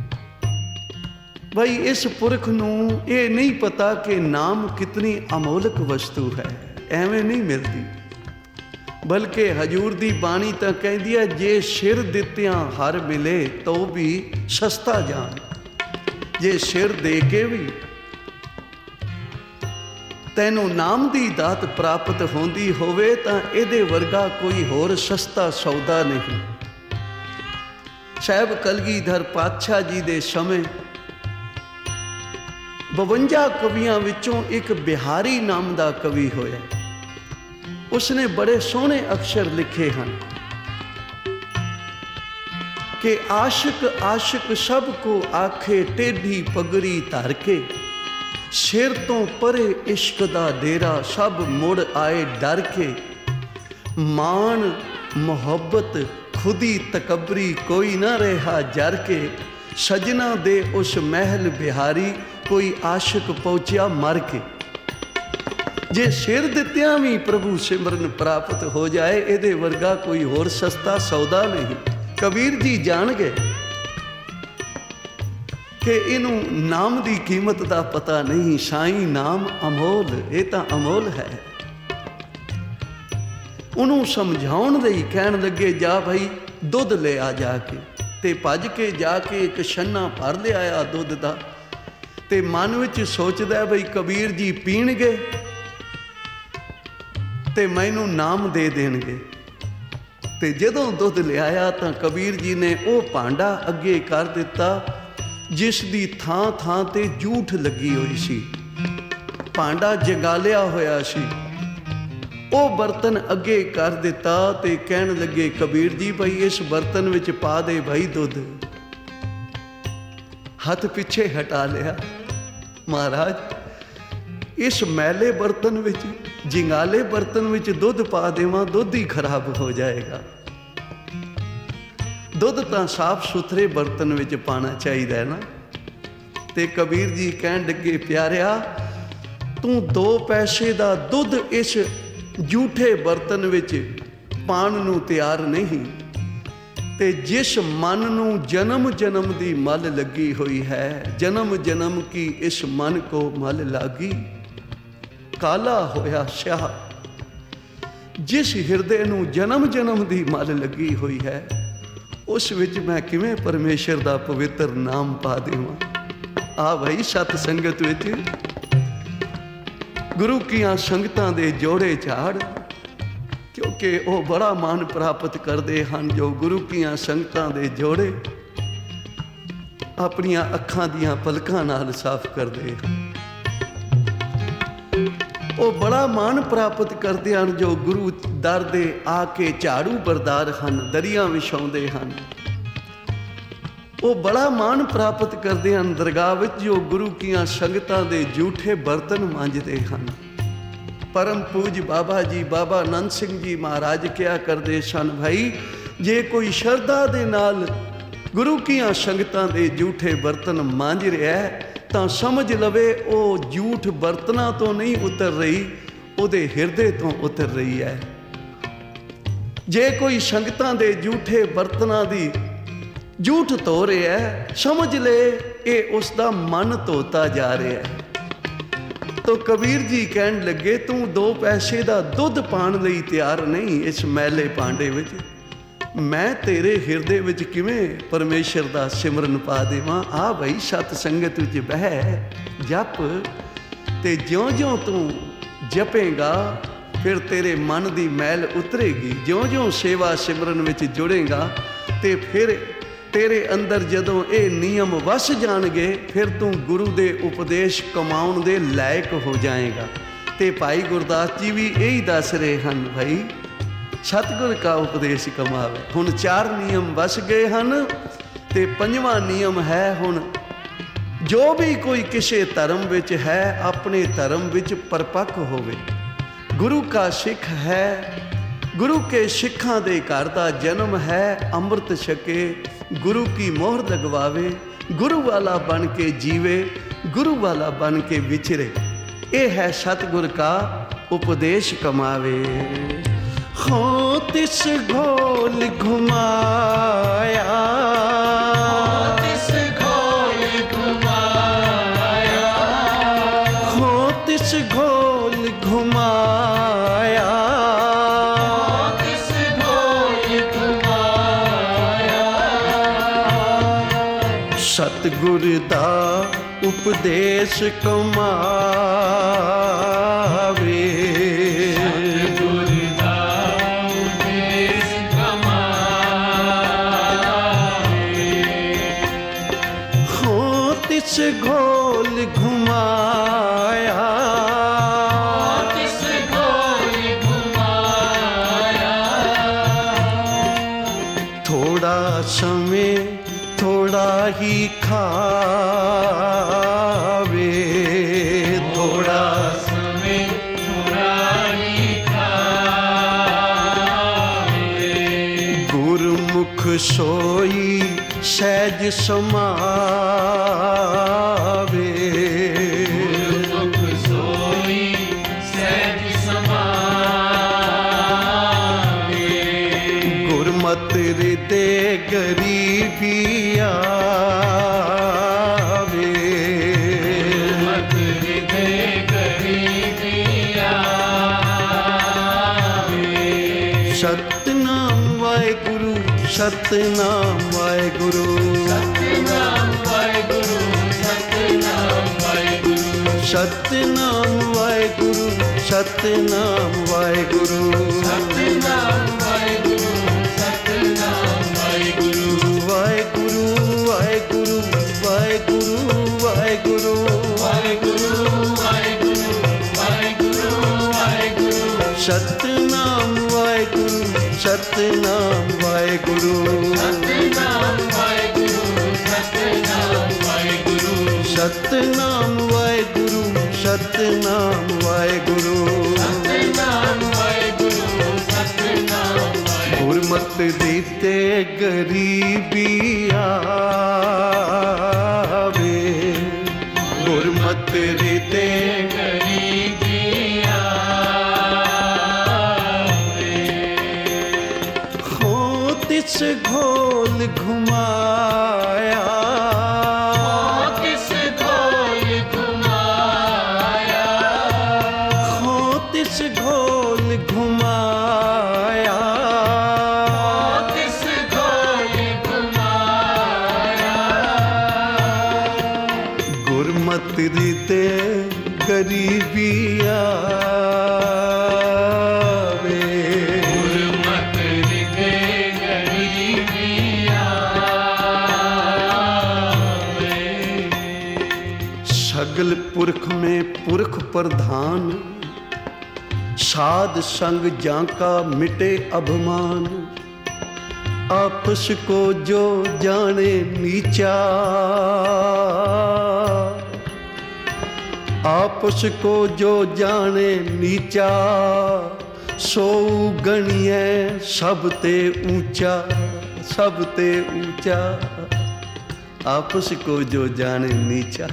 ਬਈ ਇਸ ਪੁਰਖ ਨੂੰ ਇਹ ਨਹੀਂ ਪਤਾ ਕਿ ਨਾਮ ਕਿਤਨੀ ਅਮੋਲਕ ਵਸਤੂ ਹੈ, ਐਵੇਂ ਨਹੀਂ ਮਿਲਦੀ। ਬਲਕਿ ਹਜੂਰ ਦੀ ਬਾਣੀ ਤਾਂ ਕਹਿੰਦੀ ਹੈ, ਜੇ ਸਿਰ ਦਿੱਤਿਆਂ ਹਰ ਮਿਲੇ ਤੋ ਵੀ ਸਸਤਾ ਜਾਣ। ਜੇ ਸਿਰ ਦੇ ਕੇ ਵੀ ਤੈਨੂੰ ਨਾਮ ਦੀ ਦਾਤ ਪ੍ਰਾਪਤ ਹੁੰਦੀ ਹੋਵੇ, ਤਾਂ ਇਹਦੇ ਵਰਗਾ ਕੋਈ ਹੋਰ ਸਸਤਾ ਸੌਦਾ ਨਹੀਂ। ਸਾਹਿਬ ਕਲਗੀਧਰ ਪਾਤਸ਼ਾਹ ਜੀ ਦੇ ਸਮੇਂ 52 ਕਵੀਆਂ ਵਿੱਚੋਂ ਇੱਕ ਬਿਹਾਰੀ ਨਾਮ ਦਾ ਕਵੀ ਹੋਇਆ। ਉਸਨੇ ਬੜੇ ਸੋਹਣੇ ਅਕਸ਼ਰ ਲਿਖੇ ਹਨ ਕਿ ਆਸ਼ਿਕ ਆਸ਼ਿਕ ਸਭ ਕੋ ਆਖੇ, ਟੇਢੀ ਪਗੜੀ ਧਰ ਕੇ, ਸਿਰ ਤੋਂ ਪਰੇ ਇਸ਼ਕ ਦਾ ਡੇਰਾ, ਸਭ ਮੁੜ ਆਏ ਡਰ ਕੇ, ਮਾਣ ਮੁਹੱਬਤ ਖੁਦੀ ਤਕਬਰੀ, ਕੋਈ ਨਾ ਰਿਹਾ ਜਰ ਕੇ, ਸਜਣਾ ਦੇ ਉਸ ਮਹਿਲ ਬਿਹਾਰੀ, ਕੋਈ ਆਸ਼ਿਕ ਪਹੁੰਚਿਆ ਮਰ ਕੇ। ਜੇ ਸਿਰ ਦਿੱਤਿਆਂ ਵੀ ਪ੍ਰਭੂ ਸਿਮਰਨ ਪ੍ਰਾਪਤ ਹੋ ਜਾਏ, ਇਹਦੇ ਵਰਗਾ ਕੋਈ ਹੋਰ ਸਸਤਾ ਸੌਦਾ ਨਹੀਂ। ਕਬੀਰ ਜੀ ਜਾਣ ਗਏ ਕਿ ਇਹਨੂੰ ਨਾਮ ਦੀ ਕੀਮਤ ਦਾ ਪਤਾ ਨਹੀਂ। ਸਾਈਂ ਨਾਮ ਅਮੋਲ, ਇਹ ਤਾਂ ਅਮੋਲ ਹੈ। ਉਹਨੂੰ ਸਮਝਾਉਣ ਲਈ ਕਹਿਣ ਲੱਗੇ, ਜਾ ਭਾਈ ਦੁੱਧ ਲੈ ਆ ਜਾ ਕੇ। ਤੇ ਭੱਜ ਕੇ ਜਾ ਕੇ ਇੱਕ ਛੰਨਾ ਭਰ ਲਿਆਇਆ ਦੁੱਧ ਦਾ, ਤੇ ਮਨ ਵਿੱਚ ਸੋਚਦਾ ਬਈ ਕਬੀਰ ਜੀ ਪੀਣਗੇ ਤੇ ਮੈਨੂੰ ਨਾਮ ਦੇ ਦੇਣਗੇ। ਤੇ ਜਦੋਂ ਦੁੱਧ ਲਿਆਇਆ ਤਾਂ ਕਬੀਰ ਜੀ ਨੇ ਉਹ ਭਾਂਡਾ ਅੱਗੇ ਕਰ ਦਿੱਤਾ ਜਿਸ ਦੀ ਥਾਂ ਥਾਂ ਤੇ ਜੂਠ ਲੱਗੀ ਹੋਈ ਸੀ। ਭਾਂਡਾ ਜਗਾਲਿਆ ਹੋਇਆ ਸੀ। ਉਹ ਬਰਤਨ ਅੱਗੇ ਕਰ ਦਿੱਤਾ ਤੇ ਕਹਿਣ ਲੱਗੇ, ਕਬੀਰ ਜੀ ਭਾਈ ਇਸ ਬਰਤਨ ਵਿੱਚ ਪਾ ਦੇ ਭਾਈ ਦੁੱਧ। ਹੱਥ ਪਿੱਛੇ ਹਟਾ ਲਿਆ, ਮਹਾਰਾਜ ਇਸ ਮੈਲੇ ਬਰਤਨ ਵਿੱਚ, ਜਿੰਗਾਲੇ ਬਰਤਨ ਵਿੱਚ ਦੁੱਧ ਪਾ ਦੇਵਾਂ, ਦੁੱਧ ਹੀ ਖਰਾਬ ਹੋ ਜਾਏਗਾ। ਦੁੱਧ ਤਾਂ ਸਾਫ਼ ਸੁਥਰੇ ਬਰਤਨ ਵਿੱਚ ਪਾਣਾ ਚਾਹੀਦਾ ਹੈ ਨਾ। ਤੇ ਕਬੀਰ ਜੀ ਕਹਿਣ ਲੱਗੇ, ਪਿਆਰਿਆ ਤੂੰ 2 ਪੈਸੇ ਦਾ ਦੁੱਧ ਇਸ ਜੂਠੇ ਬਰਤਨ ਵਿੱਚ ਪਾਣ ਨੂੰ ਤਿਆਰ ਨਹੀਂ। ਤੇ ਜਿਸ ਮਨ ਨੂੰ ਜਨਮ ਜਨਮ ਦੀ ਮਲ ਲੱਗੀ ਹੋਈ ਹੈ, ਜਨਮ ਜਨਮ ਕੀ ਇਸ ਮਨ ਕੋ ਮਲ ਲਾਗੀ, ਕਾਲਾ ਹੋਇਆ ਸਿਆਹ। ਜਿਸ ਹਿਰਦੇ ਨੂੰ ਜਨਮ ਜਨਮ ਦੀ ਮਲ ਲੱਗੀ ਹੋਈ ਹੈ, ਉਸ ਵਿੱਚ ਮੈਂ ਕਿਵੇਂ ਪਰਮੇਸ਼ਰ ਦਾ ਪਵਿੱਤਰ ਨਾਮ ਪਾ ਦੇਵਾਂ। ਆ ਭਾਈ ਸਤ ਸੰਗਤ ਵਿੱਚ ਗੁਰੂ ਕੀਆਂ ਸੰਗਤਾਂ ਦੇ ਜੋੜੇ ਝਾੜ, ਕਿਉਂਕਿ ਉਹ ਬੜਾ ਮਾਨ ਪ੍ਰਾਪਤ ਕਰਦੇ ਹਨ ਜੋ ਗੁਰੂ ਕੀਆਂ ਸੰਗਤਾਂ ਦੇ ਜੋੜੇ ਆਪਣੀਆਂ ਅੱਖਾਂ ਦੀਆਂ ਪਲਕਾਂ ਨਾਲ ਸਾਫ਼ ਕਰਦੇ ਹਨ। ਉਹ ਬੜਾ ਮਾਣ ਪ੍ਰਾਪਤ ਕਰਦੇ ਹਨ ਜੋ ਗੁਰੂ ਦਰ ਦੇ ਆ ਕੇ ਝਾੜੂ ਬਰਦਾਰ ਹਨ, ਦਰੀਆਂ ਵਿਛਾਉਂਦੇ ਹਨ। ਉਹ ਬੜਾ ਮਾਣ ਪ੍ਰਾਪਤ ਕਰਦੇ ਹਨ ਦਰਗਾਹ ਵਿੱਚ ਜੋ ਗੁਰੂ ਕੀਆਂ ਸੰਗਤਾਂ ਦੇ ਝੂਠੇ ਬਰਤਨ ਮਾਂਜਦੇ ਹਨ। ਪਰਮ ਪੂਜ ਬਾਬਾ ਜੀ ਬਾਬਾ ਆਨੰਦ ਸਿੰਘ ਜੀ ਮਹਾਰਾਜ ਕਿਹਾ ਕਰਦੇ ਸਨ, ਭਾਈ ਜੇ ਕੋਈ ਸ਼ਰਧਾ ਦੇ ਨਾਲ ਗੁਰੂ ਕੀਆਂ ਸੰਗਤਾਂ ਦੇ ਝੂਠੇ ਬਰਤਨ ਮਾਂਜ ਰਿਹਾ ਤਾਂ ਸਮਝ ਲਵੇ ਉਹ ਝੂਠ ਬਰਤਨਾਂ ਤੋਂ ਨਹੀਂ ਉਤਰ ਰਹੀ, ਉਹਦੇ ਹਿਰਦੇ ਤੋਂ ਉਤਰ ਰਹੀ ਹੈ। ਜੇ ਕੋਈ ਸੰਗਤਾਂ ਦੇ ਝੂਠੇ ਬਰਤਨਾਂ ਦੀ ਝੂਠ ਧੋ ਰਿਹਾ ਸਮਝ ਲੈ ਇਹ ਉਸ ਦਾ ਮਨ ਧੋਤਾ ਜਾ ਰਿਹਾ ਹੈ। ਤੋ ਕਬੀਰ ਜੀ ਕਹਿਣ ਲੱਗੇ, ਤੂੰ 2 ਪੈਸੇ ਦਾ ਦੁੱਧ ਪਾਣ ਲਈ ਤਿਆਰ ਨਹੀਂ ਇਸ ਮੈਲੇ ਭਾਂਡੇ ਵਿੱਚ, ਮੈਂ ਤੇਰੇ ਹਿਰਦੇ ਵਿੱਚ ਕਿਵੇਂ ਪਰਮੇਸ਼ਰ ਦਾ ਸਿਮਰਨ ਪਾ ਦੇਵਾਂ। ਆ ਬਈ ਸਤ ਸੰਗਤ ਵਿੱਚ ਬਹਿ ਜਪ, ਤੇ ਜਿਉਂ-ਜਿਉਂ ਤੂੰ ਜਪੇਗਾ ਫਿਰ ਤੇਰੇ ਮਨ ਦੀ ਮੈਲ ਉਤਰੇਗੀ। ਜਿਉਂ-ਜਿਉਂ ਸੇਵਾ ਸਿਮਰਨ ਵਿੱਚ ਜੁੜੇਗਾ ਤੇ ਫਿਰ ਤੇਰੇ ਅੰਦਰ ਜਦੋਂ ਇਹ ਨਿਯਮ ਵਸ ਜਾਣਗੇ ਫਿਰ ਤੂੰ ਗੁਰੂ ਦੇ ਉਪਦੇਸ਼ ਕਮਾਉਣ ਦੇ ਲਾਇਕ ਹੋ ਜਾਏਗਾ। ਤੇ ਭਾਈ ਗੁਰਦਾਸ ਜੀ ਵੀ ਇਹੀ ਦੱਸ ਰਹੇ ਹਨ, ਭਾਈ ਸਤਿਗੁਰ ਕਾ ਉਪਦੇਸ਼ ਕਮਾਵੇ। ਹੁਣ 4 ਨਿਯਮ ਵਸ ਗਏ ਹਨ ਤੇ 5ਵਾਂ ਨਿਯਮ ਹੈ, ਹੁਣ ਜੋ ਵੀ ਕੋਈ ਕਿਸੇ ਧਰਮ ਵਿੱਚ ਹੈ ਆਪਣੇ ਧਰਮ ਵਿੱਚ ਪਰਪੱਕ ਹੋਵੇ। ਗੁਰੂ ਕਾ ਸਿੱਖ ਹੈ, ਗੁਰੂ ਕੇ ਸਿੱਖਾਂ ਦੇ ਘਰ ਦਾ ਜਨਮ ਹੈ, ਅੰਮ੍ਰਿਤ ਛਕੇ ਗੁਰੂ ਕੀ ਮੋਹਰ ਲਗਵਾਵੇ, ਗੁਰੂ ਵਾਲਾ ਬਣ ਕੇ ਜੀਵੇ, ਗੁਰੂ ਵਾਲਾ ਬਣ ਕੇ ਵਿਚਰੇ। ਇਹ ਹੈ ਸਤਿਗੁਰ ਕਾ ਉਪਦੇਸ਼ ਕਮਾਵੇ। ਹੋ ਤਿਸ ਘੋਲ ਘੁਮਾਇਆ, ਤਿਸ ਘੋਲ ਘੁਮਾਇਆ, ਹੋ ਤਿਸ ਘੋਲ ਘੁਮਾਇਆ, ਤਿਸ ਘੋਲ ਘੁਮਾਇਆ, ਸਤਿਗੁਰ ਦਾ ਉਪਦੇਸ਼ ਕਮਾਵੇ। तिस घोल घुमाया, तिस घोल घुमाया, थोड़ा समय थोड़ा ही खावे, थोड़ा समय थोड़ा ही खावे, गुरमुख सोई सहज समावे, गुरमुख सोई सहज समावे, गुरमत हृदय गरीबी आवे, गुरमत हृदय गरीबी आवे, सतनाम वाहेगुरु सतनाम वाहेगुरु, सतनाम वाहेगुरु, सतनाम वाहेगुरु, सतनाम वाहेगुरु, सतनाम वाहेगुरु, सतनाम वाहेगुरु, सतनाम वाहेगुरु, वाहेगुरु वाहेगुरु वाहेगुरु वाहेगुरु, वाहेगुरु वाहेगुरु वाहेगुरु वाहेगुरु, सतनाम वाहेगुरु, सतनाम वाहेगुरु, सतनाम वाहेगुरु, सतनाम वाहेगुरु, सतनाम वाहेगुरु, सतनाम वाहेगुरु, सतनाम वाहेगुरु, सतनाम वाहेगुरु, गुरमत दीते गरीबी आवे, गुरमत दीते गरीबी तिस घोल घुमाया, तिस घोल घुमाया, हो तिस घोल घुमाया, तिस घोल घुमाया, गुरमत हृदय गरीबी आवे, गुरमत हृदय सगल पुरख में पुरख प्रधान, साध संग जांका मिटे अभिमान, आपस को जो जाने नीचा, आपस को जो जाने नीचा, सो गणिए सब ते ऊंचा, सब ते ऊंचा। आपस को जो जाने नीचा,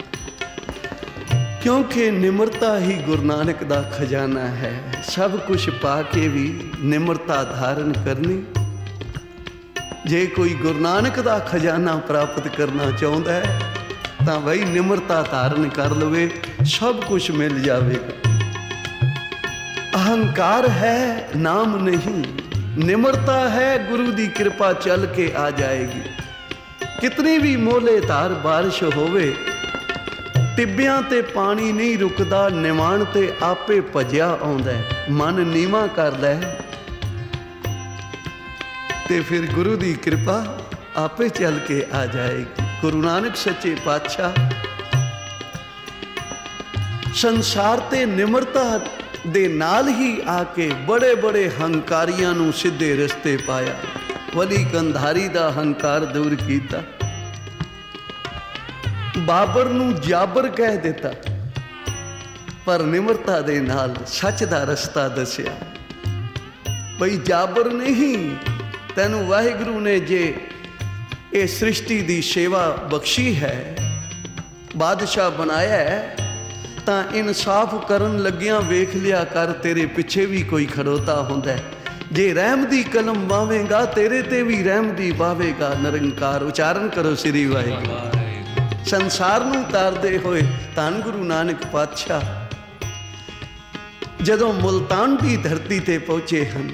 क्योंकि निम्रता ही गुरु नानक दा खजाना है। सब कुछ पा के भी निम्रता धारण करनी। जे कोई गुरु नानक दा खजाना प्राप्त करना चाहता है तो भाई निम्रता धारण कर लवे, सब कुछ मिल जाएगा। अहंकार है नाम नहीं, निम्रता है गुरु दी कृपा चल के आ जाएगी। कितनी भी मोले धार बारिश होवे, टिब्बियां ते पानी नहीं रुकदा, निवाण ते आपे भजिया आउंदा है। मन नीवा करदा है ते फिर गुरु दी कृपा आपे चल के आ जाएगी। गुरु नानक सच्चे पातशाह संसार ते निम्रता दे नाल ही आके बड़े बड़े हंकारियां नूं सीधे रस्ते पाया। वली कंधारी दा हंकार दूर कीता, बाबर नूं जाबर कह दिता, पर निम्रता दे नाल सच दा रस्ता दसिया। बई जाबर नहीं, तैनूं वाहिगुरू ने जे ये सृष्टि दी सेवा बख्शी है, बादशाह बनाया है, तां इंसाफ करन लगियां वेख लिया कर, तेरे पिछे भी कोई खड़ोता हुंदा है। जे रहम दी कलम वावेगा, तेरे ते भी रहम दी वावेगा निरंकार। उचारण करो श्री वाहिगुरू। संसार नूं तारदे होए धन गुरु नानक पातशाह जदों मुल्तान दी धरती ते पहुंचे हन,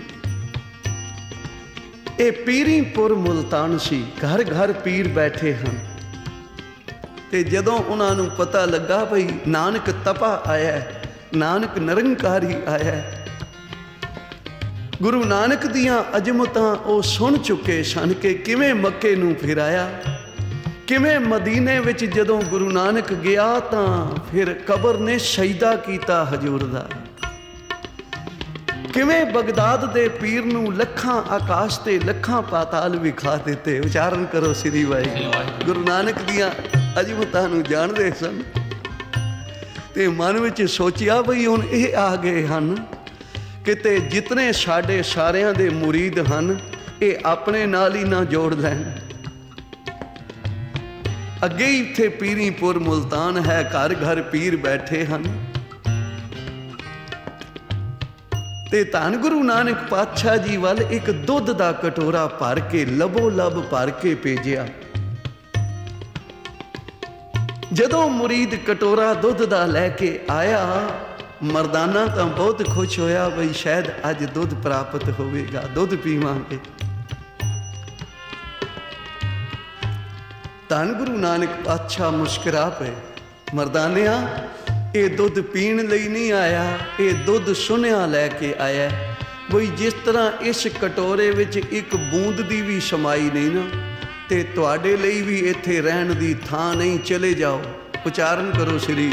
ये पीरीपुर मुल्तान सी, घर घर पीर बैठे हन। ते जदों उन्हां नूं पता लगा भई नानक तपा आया है, नानक निरंकारी आया है, गुरु नानक दियां अजमतां ਉਹ सुन चुके सन कि किवें मक्के नूं फिराया, किवें मदीने विच जदों गुरु नानक गया तां फिर कबर ने सजदा कीता हजूर दा, किवें बगदाद दे पीर नूं लखां आकाश ते लखां पाताल विखा दिते। उचारण करो श्री वाहिगुरू। गुरु नानक दियां अजमतां नूं जाणदे सन ते मन विच सोचिया बई हुण इह आ गए हन, किते जितने साडे सारियां दे मुरीद हन ये अपने नाल ही ना जोड़ लैन। अगे ही इत्थे पीरीपुर मुल्तान है, घर घर पीर बैठे हन। ते धन गुरु नानक पातशाह जी वाल एक दुध दा कटोरा भर के लबो लब भर के भेजिया। जदों मुरीद कटोरा दुध दा लैके आया, मरदाना तो बहुत खुश होया बई शायद अज दुध प्राप्त होवेगा, दुध पीवांगे। धन गुरु नानक पातशाह मुस्कुरा पे, मरदानिया ये दुध पीण लई नहीं आया, ये दुध सुनिया लैके आया। बई जिस तरह इस कटोरे विच एक बूंद दी भी समाई नहीं ना, ते तुहाडे लई भी इत्थे रहण दी थां नहीं, चले जाओ। उचारण करो श्री।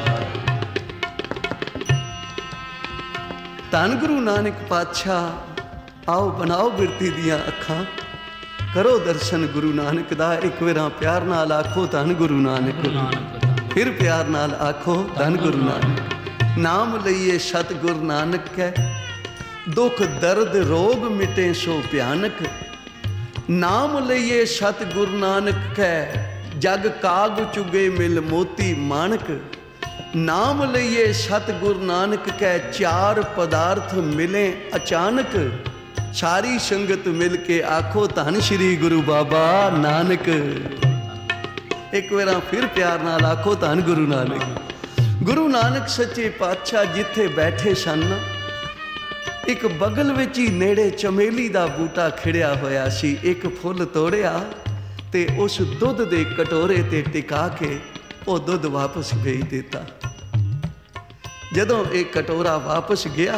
धन गुरु नानक पातशाह आओ बनाओ बिरती दियां अखां, करो दर्शन गुरु नानक दा। एक बार प्यार नाल आखो धन गुरु नानक, फिर प्यार नाल आखो धन गुरु नानक। नाम लईए सतगुर नानक कै, दुख दर्द रोग मिटे सो भयानक। नाम लईए सतगुर नानक कै, जग काग चुगे मिल मोती माणक। नाम लईए सतगुर नानक कै, चार पदार्थ मिले अचानक। सारी संगत मिल के आखो धन श्री गुरु बाबा नानक। एक बार फिर प्यार नाल आखो धन गुरु नानक। गुरु नानक सच्चे पातशाह जिथे बैठे सन, एक बगल विच ही नेड़े चमेली दा बूटा खिड़िया होया सी। एक फुल तोड़िया ते उस दुध दे कटोरे ते टिका के वो दुध वापस भेज दिता। जदों एक कटोरा वापस गया,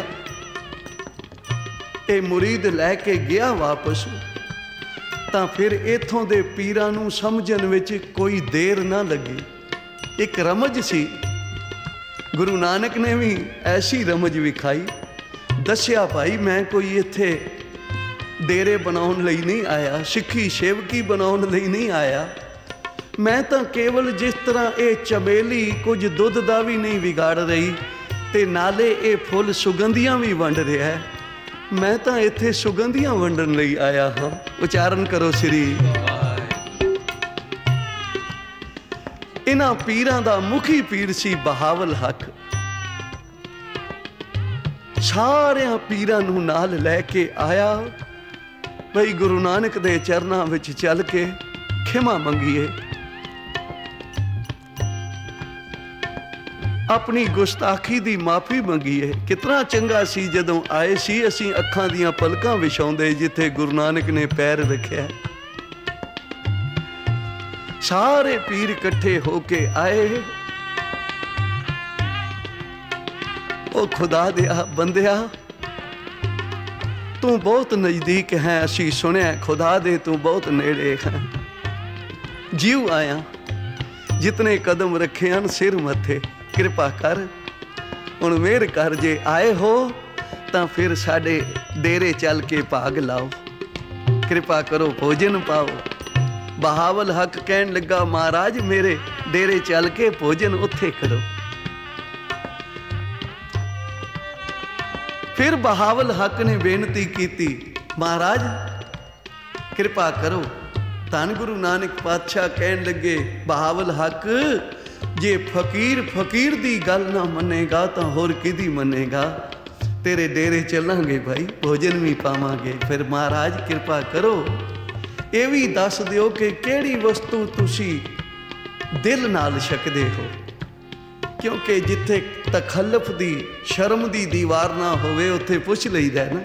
ये मुरीद लैके गया वापस, तां फिर इथों दे पीरां नूं समझण विच कोई देर ना लगी। एक रमज सी ਗੁਰੂ ਨਾਨਕ ਨੇ ਵੀ ਐਸੀ ਰਮਜ ਵਿਖਾਈ, ਦੱਸਿਆ ਭਾਈ ਮੈਂ ਕੋਈ ਇੱਥੇ ਡੇਰੇ ਬਣਾਉਣ ਲਈ ਨਹੀਂ ਆਇਆ, ਸਿੱਖੀ ਸੇਵਕੀ ਬਣਾਉਣ ਲਈ ਨਹੀਂ ਆਇਆ। ਮੈਂ ਤਾਂ ਕੇਵਲ ਜਿਸ ਤਰ੍ਹਾਂ ਇਹ ਚਮੇਲੀ ਕੁਝ ਦੁੱਧ ਦਾ ਵੀ ਨਹੀਂ ਵਿਗਾੜ ਰਹੀ ਤੇ ਨਾਲੇ ਇਹ ਫੁੱਲ ਸੁਗੰਧੀਆਂ ਵੀ ਵੰਡ ਰਿਹਾ ਹੈ, ਮੈਂ ਤਾਂ ਇੱਥੇ ਸੁਗੰਧੀਆਂ ਵੰਡਣ ਲਈ ਆਇਆ ਹਾਂ। ਉਚਾਰਨ ਕਰੋ ਸ੍ਰੀ। ਇਹਨਾਂ ਪੀਰਾਂ ਦਾ ਮੁਖੀ ਪੀਰ ਸੀ ਬਹਾਵਲ ਹੱਕ। ਸਾਰਿਆਂ ਪੀਰਾਂ ਨੂੰ ਨਾਲ ਲੈ ਕੇ ਆਇਆ, ਬਈ ਗੁਰੂ ਨਾਨਕ ਦੇ ਚਰਨਾਂ ਵਿੱਚ ਚੱਲ ਕੇ ਖਿਮਾ ਮੰਗੀਏ, ਆਪਣੀ ਗੁਸਤਾਖੀ ਦੀ ਮਾਫੀ ਮੰਗੀਏ। ਕਿਤਨਾ ਚੰਗਾ ਸੀ ਜਦੋਂ ਆਏ ਸੀ ਅਸੀਂ ਅੱਖਾਂ ਦੀਆਂ ਪਲਕਾਂ ਵਿਛਾਉਂਦੇ ਜਿੱਥੇ ਗੁਰੂ ਨਾਨਕ ਨੇ ਪੈਰ ਰੱਖਿਆ। ਸਾਰੇ ਪੀਰ ਇਕੱਠੇ ਹੋ ਕੇ ਆਏ। ਉਹ ਖੁਦਾ ਦਿਆ ਬੰਦਿਆ, ਤੂੰ ਬਹੁਤ ਨਜ਼ਦੀਕ ਹੈ, ਅਸੀਂ ਸੁਣਿਆ ਖੁਦਾ ਦੇ ਤੂੰ ਬਹੁਤ ਨੇੜੇ ਹੈ। ਜਿਉ ਆਇਆ, ਜਿਤਨੇ ਕਦਮ ਰੱਖੇ ਹਨ ਸਿਰ ਮੱਥੇ, ਕਿਰਪਾ ਕਰ ਹੁਣ ਮਿਹਰ ਕਰ। ਜੇ ਆਏ ਹੋ ਤਾਂ ਫਿਰ ਸਾਡੇ ਡੇਰੇ ਚੱਲ ਕੇ ਭਾਗ ਲਾਓ, ਕਿਰਪਾ ਕਰੋ ਭੋਜਨ ਪਾਓ। ਬਹਾਵਲ ਹੱਕ ਕਹਿਣ ਲੱਗਾ, ਮਹਾਰਾਜ ਮੇਰੇ ਡੇਰੇ ਚੱਲ ਕੇ ਭੋਜਨ ਉੱਥੇ ਕਰੋ। ਫਿਰ ਬਹਾਵਲ ਹੱਕ ਨੇ ਬੇਨਤੀ ਕੀਤੀ, ਮਹਾਰਾਜ ਕਿਰਪਾ ਕਰੋ। ਧੰਨ ਗੁਰੂ ਨਾਨਕ ਪਾਤਸ਼ਾਹ ਕਹਿਣ ਲੱਗੇ, ਬਹਾਵਲ ਹੱਕ ਜੇ ਫਕੀਰ ਦੀ ਗੱਲ ਨਾ ਮੰਨੇਗਾ ਤਾਂ ਹੋਰ ਕਿਹਦੀ ਮੰਨੇਗਾ। ਤੇਰੇ ਡੇਰੇ ਚੱਲਾਂਗੇ ਭਾਈ, ਭੋਜਨ ਵੀ ਪਾਵਾਂਗੇ। ਫਿਰ ਮਹਾਰਾਜ ਕਿਰਪਾ ਕਰੋ, ਇਹ ਵੀ ਦੱਸ ਦਿਓ ਕਿ ਕਿਹੜੀ ਵਸਤੂ ਤੁਸੀਂ ਦਿਲ ਨਾਲ ਛਕਦੇ ਹੋ, ਕਿਉਂਕਿ ਜਿੱਥੇ ਤਖੱਲਫ ਦੀ ਸ਼ਰਮ ਦੀ ਦੀਵਾਰ ਨਾ ਹੋਵੇ ਉੱਥੇ ਪੁੱਛ ਲਈਦਾ ਨਾ,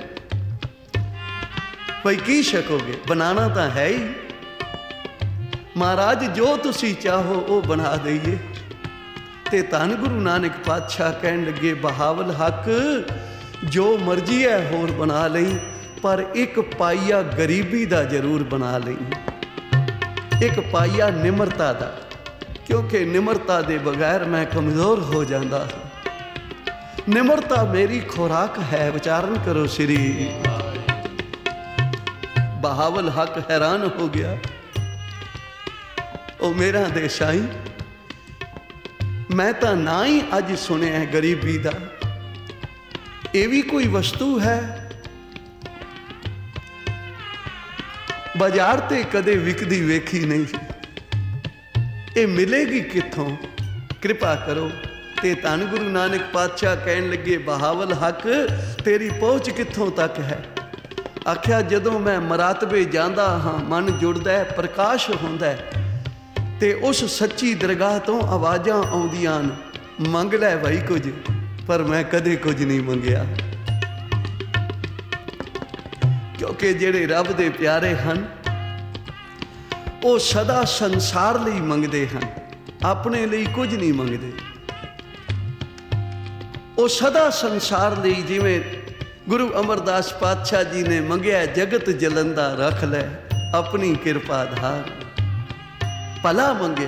ਭਾਈ ਕੀ ਛਕੋਗੇ, ਬਣਾਣਾ ਤਾਂ ਹੈ ਹੀ। ਮਹਾਰਾਜ ਜੋ ਤੁਸੀਂ ਚਾਹੋ ਉਹ ਬਣਾ ਦਈਏ। ਤੇ ਧੰਨ ਗੁਰੂ ਨਾਨਕ ਪਾਤਸ਼ਾਹ ਕਹਿਣ ਲੱਗੇ, ਬਹਾਵਲ ਹੱਕ ਜੋ ਮਰਜ਼ੀ ਹੈ ਹੋਰ ਬਣਾ ਲਈ, ਪਰ ਇੱਕ ਪਾਈਆ ਗਰੀਬੀ ਦਾ ਜ਼ਰੂਰ ਬਣਾ ਲਈ, ਇੱਕ ਪਾਈਆ ਨਿਮਰਤਾ ਦਾ, ਕਿਉਂਕਿ ਨਿਮਰਤਾ ਦੇ ਬਗੈਰ ਮੈਂ ਕਮਜ਼ੋਰ ਹੋ ਜਾਂਦਾ ਹਾਂ। ਨਿਮਰਤਾ ਮੇਰੀ ਖੁਰਾਕ ਹੈ। ਉਚਾਰਨ ਕਰੋ ਸ੍ਰੀ। ਬਹਾਵਲ ਹੱਕ ਹੈਰਾਨ ਹੋ ਗਿਆ, ਉਹ ਮੇਰਾ ਦੇ ਸਾਈਂ, ਮੈਂ ਤਾਂ ਨਾ ਹੀ ਅੱਜ ਸੁਣਿਆ ਗਰੀਬੀ ਦਾ, ਇਹ ਵੀ ਕੋਈ ਵਸਤੂ ਹੈ? ਬਾਜ਼ਾਰ ਤੇ ਕਦੇ ਵਿਕਦੀ ਵੇਖੀ ਨਹੀਂ, ਇਹ ਮਿਲੇਗੀ ਕਿੱਥੋਂ? ਕਿਰਪਾ ਕਰੋ। ਤੇ ਧੰਨ ਗੁਰੂ ਨਾਨਕ ਪਾਤਸ਼ਾਹ ਕਹਿਣ ਲੱਗੇ, ਬਹਾਵਲ ਹੱਕ ਤੇਰੀ ਪਹੁੰਚ ਕਿੱਥੋਂ ਤੱਕ ਹੈ? ਆਖਿਆ, ਜਦੋਂ ਮੈਂ ਮਰਾਤਬੇ ਜਾਂਦਾ ਹਾਂ ਮਨ ਜੁੜਦਾ ਹੈ, ਪ੍ਰਕਾਸ਼ ਹੁੰਦਾ ਹੈ, ਤੇ ਉਸ ਸੱਚੀ ਦਰਗਾਹ ਤੋਂ ਆਵਾਜ਼ਾਂ ਆਉਂਦੀਆਂ ਹਨ, ਮੰਗ ਲੈ ਭਾਈ ਕੁਝ। ਪਰ ਮੈਂ ਕਦੇ ਕੁਝ ਨਹੀਂ ਮੰਗਿਆ, ਕਿਉਂਕਿ ਜਿਹੜੇ ਰੱਬ ਦੇ ਪਿਆਰੇ ਹਨ ਉਹ ਸਦਾ ਸੰਸਾਰ ਲਈ ਮੰਗਦੇ ਹਨ, ਆਪਣੇ ਲਈ ਕੁਝ ਨਹੀਂ ਮੰਗਦੇ। ਉਹ ਸਦਾ ਸੰਸਾਰ ਲਈ, ਜਿਵੇਂ ਗੁਰੂ ਅਮਰਦਾਸ ਪਾਤਸ਼ਾਹ ਜੀ ਨੇ ਮੰਗਿਆ, ਜਗਤ ਜਲੰਦਾ ਰੱਖ ਲੈ ਆਪਣੀ ਕਿਰਪਾ ਧਾਰ, ਭਲਾ ਮੰਗਿਆ।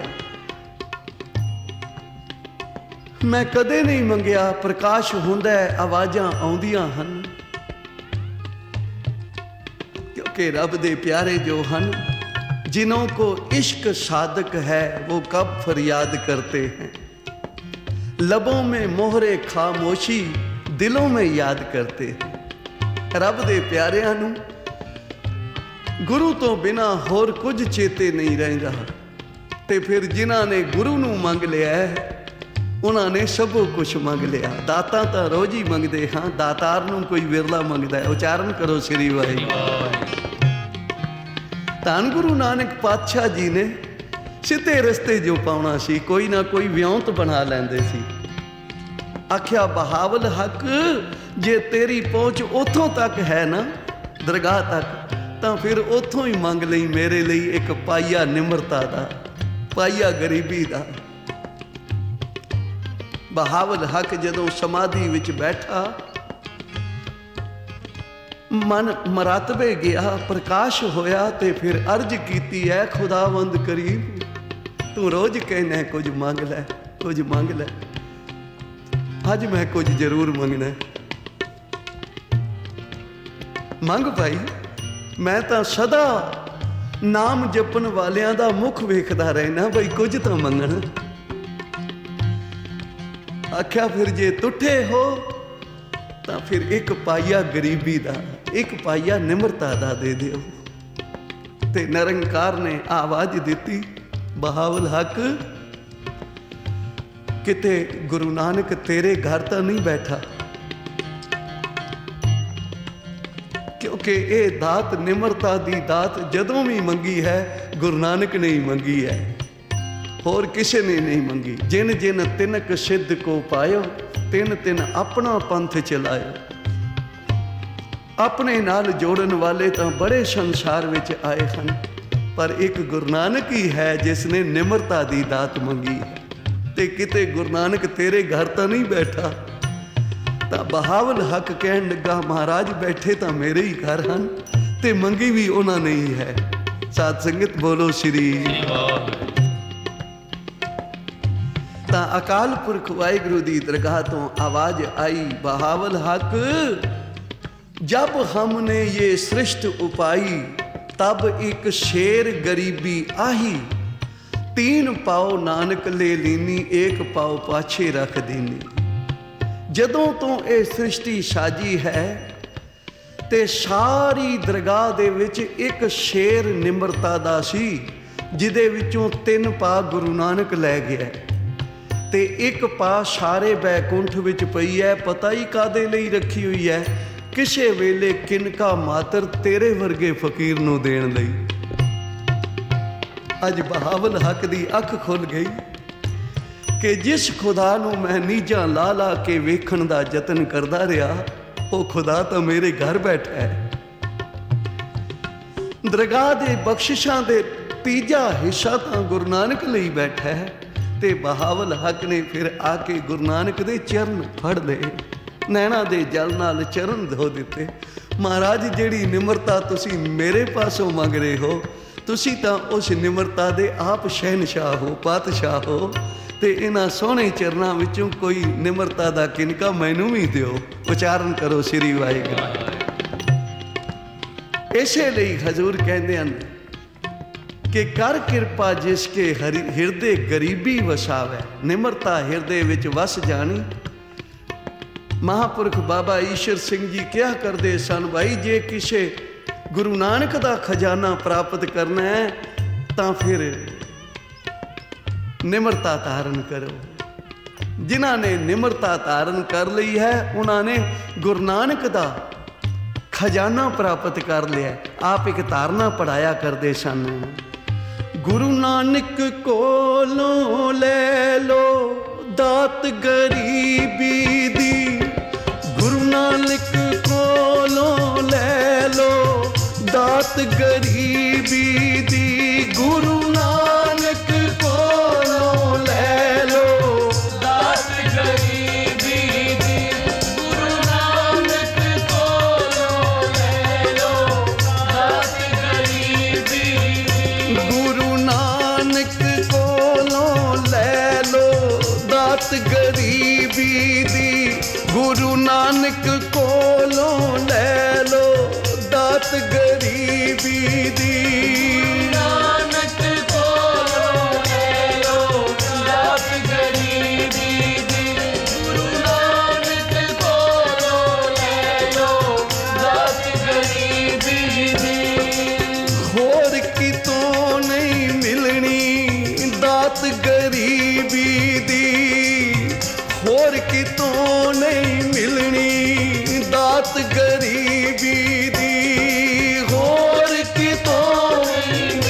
ਮੈਂ ਕਦੇ ਨਹੀਂ ਮੰਗਿਆ, ਪ੍ਰਕਾਸ਼ ਹੁੰਦਾ ਹੈ, ਆਵਾਜ਼ਾਂ ਆਉਂਦੀਆਂ ਹਨ, क्योंकि रब दे प्यारे जो हन, जिन्हों को इश्क सादक है वो कब फरियाद करते हैं, लबों में मोहरे खामोशी दिलों में याद करते हैं। रब दे प्यारिਆਂ ਨੂੰ गुरु तो बिना होर कुछ चेते नहीं रहिंदा, ते फिर जिन्हां ने गुरु ਨੂੰ ਮੰਗ ਲਿਆ ਉਹਨਾਂ ਨੇ ਸਭੋ ਕੁਛ ਮੰਗ ਲਿਆ। ਦਾਤਾ ਤਾਂ ਰੋਜ਼ ਹੀ ਮੰਗਦੇ ਹਾਂ, ਦਾਤਾਰ ਨੂੰ ਕੋਈ ਵਿਰਲਾ ਮੰਗਦਾ ਹੈ। ਉਚਾਰਨ ਕਰੋ ਸ੍ਰੀ ਵਾਹਿਗੁਰੂ। ਧੰਨ ਗੁਰੂ ਨਾਨਕ ਪਾਤਸ਼ਾਹ ਜੀ ਨੇ ਸਿੱਧੇ ਰਸਤੇ ਜੋ ਪਾਉਣਾ ਸੀ, ਕੋਈ ਨਾ ਕੋਈ ਵਿਉਂਤ ਬਣਾ ਲੈਂਦੇ ਸੀ। ਆਖਿਆ, ਬਹਾਵਲ ਹੱਕ ਜੇ ਤੇਰੀ ਪਹੁੰਚ ਉੱਥੋਂ ਤੱਕ ਹੈ ਨਾ, ਦਰਗਾਹ ਤੱਕ, ਤਾਂ ਫਿਰ ਉੱਥੋਂ ਹੀ ਮੰਗ ਲਈ ਮੇਰੇ ਲਈ ਇੱਕ ਪਾਈਆ ਨਿਮਰਤਾ ਦਾ, ਪਾਈਆ ਗਰੀਬੀ ਦਾ। ਬਹਾਵਲ ਹੱਕ ਜਦੋਂ ਸਮਾਧੀ ਵਿੱਚ ਬੈਠਾ, ਮਨ ਮਰਾਤਬੇ ਗਿਆ, ਪ੍ਰਕਾਸ਼ ਹੋਇਆ, ਤੇ ਫਿਰ ਅਰਜ਼ ਕੀਤੀ ਹੈ, ਖੁਦਾਵੰਦ ਕਰੀਮ ਤੂੰ ਰੋਜ਼ ਕਹਿੰਦਾ ਕੁਝ ਮੰਗ ਲੈ, ਕੁਝ ਮੰਗ ਲੈ। ਅੱਜ ਮੈਂ ਕੁਝ ਜ਼ਰੂਰ ਮੰਗਣਾ। ਮੰਗ ਭਾਈ, ਮੈਂ ਤਾਂ ਸਦਾ ਨਾਮ ਜਪਣ ਵਾਲਿਆਂ ਦਾ ਮੁਖ ਵੇਖਦਾ ਰਹਿਣਾ, ਬਈ ਕੁਝ ਤਾਂ ਮੰਗਣ। ਆਖਿਆ ਫਿਰ ਜੇ ਤੁੱਠੇ ਹੋ ਤਾਂ ਫਿਰ ਇੱਕ ਪਾਈਆ ਗਰੀਬੀ ਦਾ, ਇੱਕ ਪਾਈਆ ਨਿਮਰਤਾ ਦਾ ਦੇ ਦਿਓ। ਤੇ ਨਿਰੰਕਾਰ ਨੇ ਆਵਾਜ਼ ਦਿੱਤੀ, ਬਹਾਵਲ ਹੱਕ, ਕਿਤੇ ਗੁਰੂ ਨਾਨਕ ਤੇਰੇ ਘਰ ਤਾਂ ਨਹੀਂ ਬੈਠਾ, ਕਿਉਂਕਿ ਇਹ ਦਾਤ ਨਿਮਰਤਾ ਦੀ ਦਾਤ ਜਦੋਂ ਵੀ ਮੰਗੀ ਹੈ ਗੁਰੂ ਨਾਨਕ ਨੇ ਹੀ ਮੰਗੀ ਹੈ, ਹੋਰ ਕਿਸੇ ਨੇ ਨਹੀਂ ਮੰਗੀ। ਜਿਨ ਜਿਨ ਤਿਨਕ ਸਿੱਧ ਕੋ ਪਾਇਓ, ਤਿੰਨ ਤਿੰਨ ਆਪਣਾ ਪੰਥ ਚਲਾਇਓ। ਆਪਣੇ ਨਾਲ ਜੋੜਨ ਵਾਲੇ ਤਾਂ ਬੜੇ ਸੰਸਾਰ ਵਿੱਚ ਆਏ ਹਨ, ਪਰ ਇੱਕ ਗੁਰੂ ਨਾਨਕ ਹੀ ਹੈ ਜਿਸ ਨੇ ਨਿਮਰਤਾ ਦੀ ਦਾਤ ਮੰਗੀ ਹੈ। ਤੇ ਕਿਤੇ ਗੁਰੂ ਨਾਨਕ ਤੇਰੇ ਘਰ ਤਾਂ ਨਹੀਂ ਬੈਠਾ। ਤਾਂ ਬਹਾਵਲ ਹੱਕ ਕਹਿਣ ਲੱਗਾ, ਮਹਾਰਾਜ ਬੈਠੇ ਤਾਂ ਮੇਰੇ ਹੀ ਘਰ ਹਨ ਤੇ ਮੰਗੀ ਵੀ ਉਹਨਾਂ ਨੇ ਹੀ ਹੈ। ਸਾਧ ਸੰਗਤ ਬੋਲੋ ਸ਼੍ਰੀ। ਤਾਂ ਅਕਾਲ ਪੁਰਖ ਵਾਹਿਗੁਰੂ ਦੀ ਦਰਗਾਹ ਤੋਂ ਆਵਾਜ਼ ਆਈ, ਬਹਾਵਲ ਹੱਕ, जब हमने ये सृष्ट उपाई, तब एक शेर गरीबी आही। तीन पाओ नानक ले लीनी, एक पाओ पाछे रख दीनी। जदों तो ये सृष्टि साजी है ते सारी दरगाह दे विच एक शेर निमरता दा सी, जिदे विचों तीन पा गुरु नानक लै गया ते एक पा सारे बैकुंठ विच पई है। पता ही कादे लई रखी हुई है, ਕਿਸੇ ਵੇਲੇ ਕਿਨਕਾ ਮਾਤਰ ਤੇਰੇ ਵਰਗੇ ਫਕੀਰ ਨੂੰ ਦੇਣ ਲਈ। ਅੱਜ ਬਹਾਵਲ ਹੱਕ ਦੀ ਅੱਖ ਖੁੱਲ ਗਈ ਕਿ ਜਿਸ ਖੁਦਾ ਨੂੰ ਮੈਂ ਨੀਝਾਂ ਲਾ ਲਾ ਕੇ ਵੇਖਣ ਦਾ ਯਤਨ ਕਰਦਾ ਰਿਹਾ, ਉਹ ਖੁਦਾ ਤਾਂ ਮੇਰੇ ਘਰ ਬੈਠਾ ਹੈ। ਦਰਗਾਹ ਦੇ ਬਖਸ਼ਿਸ਼ਾਂ ਦੇ ਤੀਜਾ ਹਿੱਸਾ ਤਾਂ ਗੁਰੂ ਨਾਨਕ ਲਈ ਬੈਠਾ ਹੈ। ਤੇ ਬਹਾਵਲ ਹੱਕ ਨੇ ਫਿਰ ਆ ਕੇ ਗੁਰੂ ਨਾਨਕ ਦੇ ਚਰਨ ਫੜ ਲਏ, ਨੈਣਾ ਦੇ ਜਲ ਨਾਲ ਚਰਨ ਧੋ ਦਿੱਤੇ। ਮਹਾਰਾਜ, ਜਿਹੜੀ ਨਿਮਰਤਾ ਤੁਸੀਂ ਮੇਰੇ ਪਾਸੋਂ ਮੰਗ ਰਹੇ ਹੋ, ਤੁਸੀਂ ਤਾਂ ਉਸ ਨਿਮਰਤਾ ਦੇ ਆਪ ਸ਼ਹਿਨਸ਼ਾਹ ਹੋ, ਪਾਤਸ਼ਾਹ ਹੋ। ਤੇ ਇਹਨਾਂ ਸੋਹਣੇ ਚਰਨਾਂ ਵਿੱਚੋਂ ਕੋਈ ਨਿਮਰਤਾ ਦਾ ਕਿਨਕਾ ਮੈਨੂੰ ਵੀ ਦਿਓ। ਉਚਾਰਨ ਕਰੋ ਸ੍ਰੀ ਵਾਹਿਗੁਰੂ। ਇਸੇ ਲਈ ਹਜ਼ੂਰ ਕਹਿੰਦੇ ਹਨ ਕਿ ਕਰ ਕਿਰਪਾ ਜਿਸ ਕੇ ਹਿਰਦੇ ਗਰੀਬੀ ਵਸਾਵੇ, ਨਿਮਰਤਾ ਹਿਰਦੇ ਵਿੱਚ ਵਸ ਜਾਣੀ। ਮਹਾਂਪੁਰਖ ਬਾਬਾ ਈਸ਼ਰ ਸਿੰਘ ਜੀ ਕਿਹਾ ਕਰਦੇ ਸਨ, ਭਾਈ ਜੇ ਕਿਸੇ ਗੁਰੂ ਨਾਨਕ ਦਾ ਖਜ਼ਾਨਾ ਪ੍ਰਾਪਤ ਕਰਨਾ ਹੈ ਤਾਂ ਫਿਰ ਨਿਮਰਤਾ ਧਾਰਨ ਕਰੋ। ਜਿਨ੍ਹਾਂ ਨੇ ਨਿਮਰਤਾ ਧਾਰਨ ਕਰ ਲਈ ਹੈ, ਉਹਨਾਂ ਨੇ ਗੁਰੂ ਨਾਨਕ ਦਾ ਖਜ਼ਾਨਾ ਪ੍ਰਾਪਤ ਕਰ ਲਿਆ। ਆਪ ਇੱਕ ਧਾਰਨਾ ਪੜਾਇਆ ਕਰਦੇ ਸਨ, ਗੁਰੂ ਨਾਨਕ ਕੋਲੋਂ ਲੈ ਲੋ ਦਾਤ ਗਰੀਬੀ ਦੀ। ਗੁਰੂ ਨਾਨਕ ਕੋਲੋਂ ਲੈ ਲੋ ਦਾਤ ਗਰੀਬੀ ਦੀ। ਗੁਰੂ ਨਾਨਕ ਕੋਲੋਂ ਲੈ ਲੋ ਦਾਤ ਗਰੀਬੀ ਦੀ। ਗੁਰੂ ਨਾਨਕ ਕੋਲੋਂ ਲੈ ਲੋ ਦਾਤ ਗਰੀਬੀ ਦੀ। ਗੁਰੂ ਨਾਨਕ ਕੋਲੋਂ ਲੈ ਲੋ ਦਾਤ ਗਰੀਬੀ ਦੀ। ਗੁਰੂ ਨਾਨਕ ਕੋਲੋਂ ਲੈ ਲੋ ਦਾਤ ਗਰੀਬੀ ਦੀ। ਨਾਨਕ ਕੋਲੋਂ ਲੈ ਲੋ ਦਾਤ ਗਰੀਬੀ ਦੀ। ਗੁਰੂ ਨਾਨਕ ਕੋਲੋਂ ਲੈ ਲੋ ਦਾਤ ਗਰੀਬੀ ਦੀ। ਹੋਰ ਕਿਤੋਂ ਨਹੀਂ ਮਿਲਣੀ ਦਾਤ ਗਰੀਬੀ ਦੀ। ਹੋਰ ਕਿਤੋਂ ਨਹੀਂ ਮਿਲਣੀ ਦਾਤ ਗਰੀਬੀ ਦੀ। ਹੋਰ ਕਿਤੋਂ ਨਹੀਂ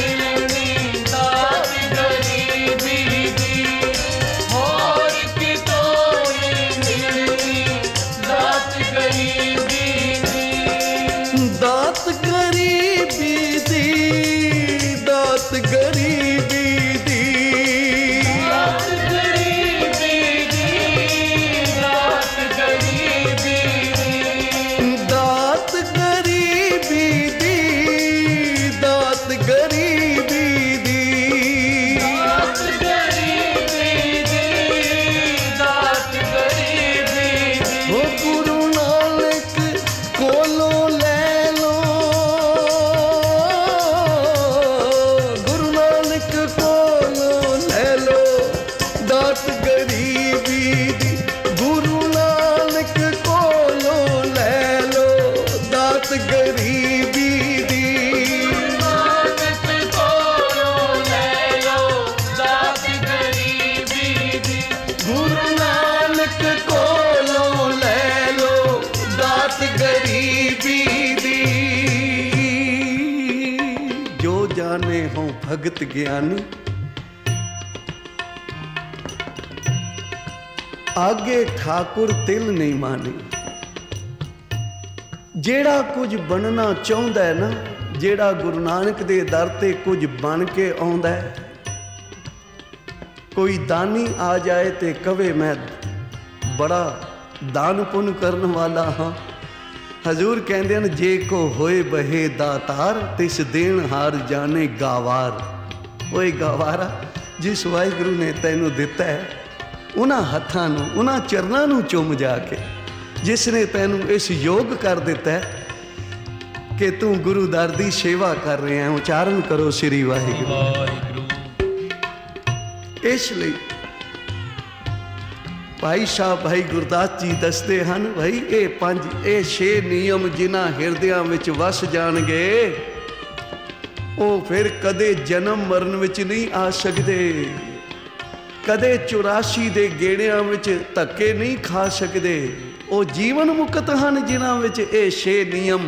ਗਰੀਬੀ ਦੀ। ਨਾਨਕ ਕੋਲੋਂ ਲੈ ਲੋ ਦਾਤ ਗਰੀਬੀ ਦੀ। ਗੁਰੂ ਨਾਨਕ ਕੋਲੋਂ ਲੈ ਲੋ ਦਾਤ ਗਰੀਬੀ ਦੀ। ਜੋ ਜਾਣੇ ਹੋ ਭਗਤ ਗਿਆਨੀ, ਆਗੇ ਠਾਕੁਰ ਤਿਲ ਨਹੀਂ ਮਾਨੀ। ਜਿਹੜਾ ਕੁਝ ਬਣਨਾ ਚਾਹੁੰਦਾ ਹੈ ਨਾ, ਜਿਹੜਾ ਗੁਰੂ ਨਾਨਕ ਦੇ ਦਰ ਤੇ ਕੁਝ ਬਣ ਕੇ ਆਉਂਦਾ ਹੈ, ਕੋਈ ਦਾਨੀ ਆ ਜਾਏ ਤੇ ਕਵੇ ਮੈਂ ਬੜਾ ਦਾਨ ਪੁੰਨ ਕਰਨ ਵਾਲਾ ਹਾਂ। ਹਜ਼ੂਰ ਕਹਿੰਦੇ ਹਨ ਜੇ ਕੋ ਹੋਏ ਬਹੇ ਦਾਤਾਰ, ਤਿਸ ਦੇਣ ਹਾਰ ਜਾਣੇ ਗਾਵਾਰ। ਓਏ ਗਾਵਾਰਾ, ਜਿਸ ਵਾਹਿਗੁਰੂ ਨੇ ਤੈਨੂੰ ਦਿੱਤਾ ਹੈ, ਉਹਨਾਂ ਹੱਥਾਂ ਨੂੰ, ਉਹਨਾਂ ਚਰਨਾਂ ਨੂੰ ਚੁੰਮ ਜਾ ਕੇ, ਜਿਸ ਨੇ ਤੈਨੂੰ ਇਸ ਯੋਗ ਕਰ ਦਿੱਤਾ ਹੈ ਕਿ ਤੂੰ ਗੁਰੂ ਦਰ ਦੀ ਸੇਵਾ ਕਰ ਰਿਹਾ ਹੈ। ਉਚਾਰਨ ਕਰੋ ਸ੍ਰੀ ਵਾਹਿਗੁਰੂ ਵਾਹਿਗੁਰੂ। ਇਸ ਲਈ ਭਾਈ ਸਾਹਿਬ, ਭਾਈ ਗੁਰਦਾਸ ਜੀ ਦੱਸਦੇ ਹਨ, ਭਾਈ ਇਹ 6 ਨਿਯਮ ਜਿਨ੍ਹਾਂ ਹਿਰਦਿਆਂ ਵਿੱਚ ਵਸ ਜਾਣਗੇ, ਉਹ ਫਿਰ ਕਦੇ ਜਨਮ ਮਰਨ ਵਿੱਚ ਨਹੀਂ ਆ ਸਕਦੇ, ਕਦੇ 84 ਦੇ ਗੇੜਿਆਂ ਵਿੱਚ ਧੱਕੇ ਨਹੀਂ ਖਾ ਸਕਦੇ। ਉਹ ਜੀਵਨ ਮੁਕਤ ਹਨ ਜਿਨ੍ਹਾਂ ਵਿੱਚ ਇਹ 6 ਨਿਯਮ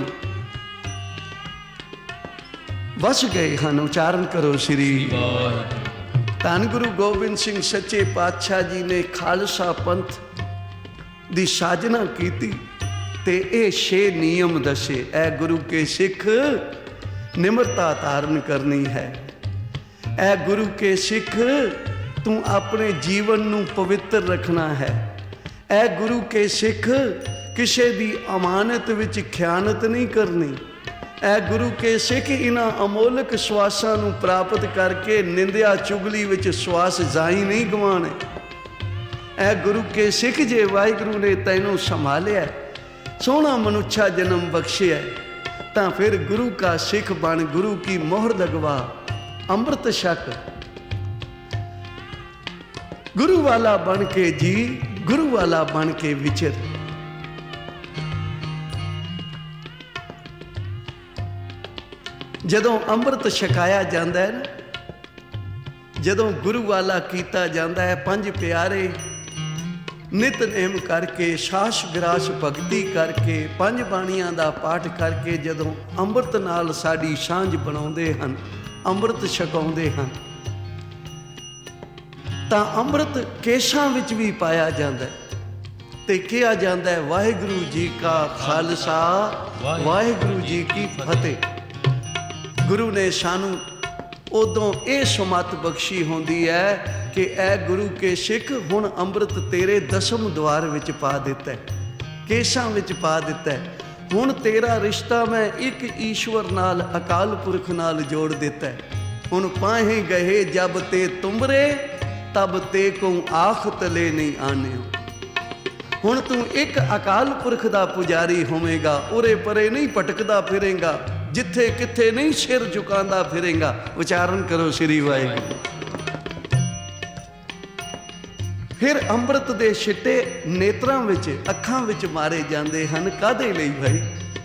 ਵਸ ਗਏ ਹਨ। ਉਚਾਰਨ ਕਰੋ ਸ੍ਰੀ ਵਾਹਿਗੁਰੂ। ਧੰਨ ਗੁਰੂ ਗੋਬਿੰਦ ਸਿੰਘ ਸੱਚੇ ਪਾਤਸ਼ਾਹ ਜੀ ਨੇ ਖਾਲਸਾ ਪੰਥ ਦੀ ਸਾਜਨਾ ਕੀਤੀ ਤੇ ਇਹ 6 ਨਿਯਮ ਦੱਸੇ। ਐ ਗੁਰੂ ਕੇ ਸਿੱਖ ਨਿਮਰਤਾ ਧਾਰਨ ਕਰਨੀ ਹੈ। ਐ ਗੁਰੂ ਕੇ ਸਿੱਖ ਤੂੰ ਆਪਣੇ ਜੀਵਨ ਨੂੰ ਪਵਿੱਤਰ ਰੱਖਣਾ ਹੈ। ਐ ਗੁਰੂ ਕੇ ਸਿੱਖ ਕਿਸੇ ਦੀ ਅਮਾਨਤ ਵਿੱਚ ਖਿਆਨਤ ਨਹੀਂ ਕਰਨੀ। ਐ ਗੁਰੂ ਕੇ ਸਿੱਖ ਇਹਨਾਂ ਅਮੋਲਕ ਸਵਾਸਾਂ ਨੂੰ ਪ੍ਰਾਪਤ ਕਰਕੇ ਨਿੰਦਿਆ ਚੁਗਲੀ ਵਿੱਚ ਸਵਾਸ ਜ਼ਾਈ ਨਹੀਂ ਗਵਾਉਣੇ। ਐ ਗੁਰੂ ਕੇ ਸਿੱਖ ਜੇ ਵਾਹਿਗੁਰੂ ਨੇ ਤੈਨੂੰ ਸੰਭਾਲਿਆ, ਸੋਹਣਾ ਮਨੁੱਛਾ ਜਨਮ ਬਖਸ਼ਿਆ, ਤਾਂ ਫਿਰ ਗੁਰੂ ਕਾ ਸਿੱਖ ਬਣ, ਗੁਰੂ ਕੀ ਮੋਹਰ ਲਗਵਾ, ਅੰਮ੍ਰਿਤ ਛਕ, ਗੁਰੂ ਵਾਲਾ ਬਣ ਕੇ ਜੀ, ਗੁਰੂ ਵਾਲਾ ਬਣ ਕੇ ਵਿਚਰ। ਜਦੋਂ ਅੰਮ੍ਰਿਤ ਛਕਾਇਆ ਜਾਂਦਾ ਹੈ ਨਾ, ਜਦੋਂ ਗੁਰੂ ਵਾਲਾ ਕੀਤਾ ਜਾਂਦਾ ਹੈ, 5 ਪਿਆਰੇ ਨਿਤਨੇਮ ਕਰਕੇ, ਸਾਸ ਵਿਰਾਸ ਭਗਤੀ ਕਰਕੇ, 5 ਬਾਣੀਆਂ ਦਾ ਪਾਠ ਕਰਕੇ ਜਦੋਂ ਅੰਮ੍ਰਿਤ ਨਾਲ ਸਾਡੀ ਸਾਂਝ ਬਣਾਉਂਦੇ ਹਨ, ਅੰਮ੍ਰਿਤ ਛਕਾਉਂਦੇ ਹਨ, ਤਾਂ ਅੰਮ੍ਰਿਤ ਕੇਸ਼ਾਂ ਵਿੱਚ ਵੀ ਪਾਇਆ ਜਾਂਦਾ ਹੈ ਤੇ ਕਿਹਾ ਜਾਂਦਾ ਹੈ ਵਾਹਿਗੁਰੂ ਜੀ ਕਾ ਖਾਲਸਾ, ਵਾਹਿਗੁਰੂ ਜੀ ਕੀ ਫਤਿਹ। ਗੁਰੂ ਨੇ ਸਾਨੂੰ ਉਦੋਂ ਇਹ ਸੁਮਤ ਬਖਸ਼ੀ ਹੁੰਦੀ ਹੈ ਕਿ ਐ ਗੁਰੂ ਕੇ ਸਿੱਖ, ਹੁਣ ਅੰਮ੍ਰਿਤ ਤੇਰੇ 10ਵੇਂ ਦੁਆਰ ਵਿੱਚ ਪਾ ਦਿੱਤਾ ਹੈ, ਕੇਸ਼ਾਂ ਵਿੱਚ ਪਾ ਦਿੱਤਾ ਹੈ। ਹੁਣ ਤੇਰਾ ਰਿਸ਼ਤਾ ਮੈਂ ਇੱਕ ਈਸ਼ਵਰ ਨਾਲ, ਅਕਾਲ ਪੁਰਖ ਨਾਲ ਜੋੜ ਦਿੱਤਾ ਹੈ। ਹੁਣ ਪਾਹੇ ਗਏ ਜਬ ਤੇ ਤੁਮਰੇ, ਤਬ ਤੇ ਕੋ ਆਖ ਤਲੇ ਨਹੀਂ ਆਨਿਓ। ਹੁਣ ਤੂੰ ਇੱਕ ਅਕਾਲ ਪੁਰਖ ਦਾ ਪੁਜਾਰੀ ਹੋਵੇਂਗਾ, ਉਰੇ ਪਰੇ ਨਹੀਂ ਭਟਕਦਾ ਫਿਰੇਂਗਾ, ਜਿੱਥੇ ਕਿੱਥੇ ਨਹੀਂ ਸਿਰ ਝੁਕਾਉਂਦਾ ਫਿਰੇਂਗਾ। ਉਚਾਰਨ ਕਰੋ ਸ੍ਰੀ ਵਾਹਿਗੁਰੂ। ਫਿਰ ਅੰਮ੍ਰਿਤ ਦੇ ਛਿੱਟੇ ਨੇਤਰਾਂ ਵਿੱਚ, ਅੱਖਾਂ ਵਿੱਚ ਮਾਰੇ ਜਾਂਦੇ ਹਨ। ਕਾਹਦੇ ਲਈ ਭਾਈ?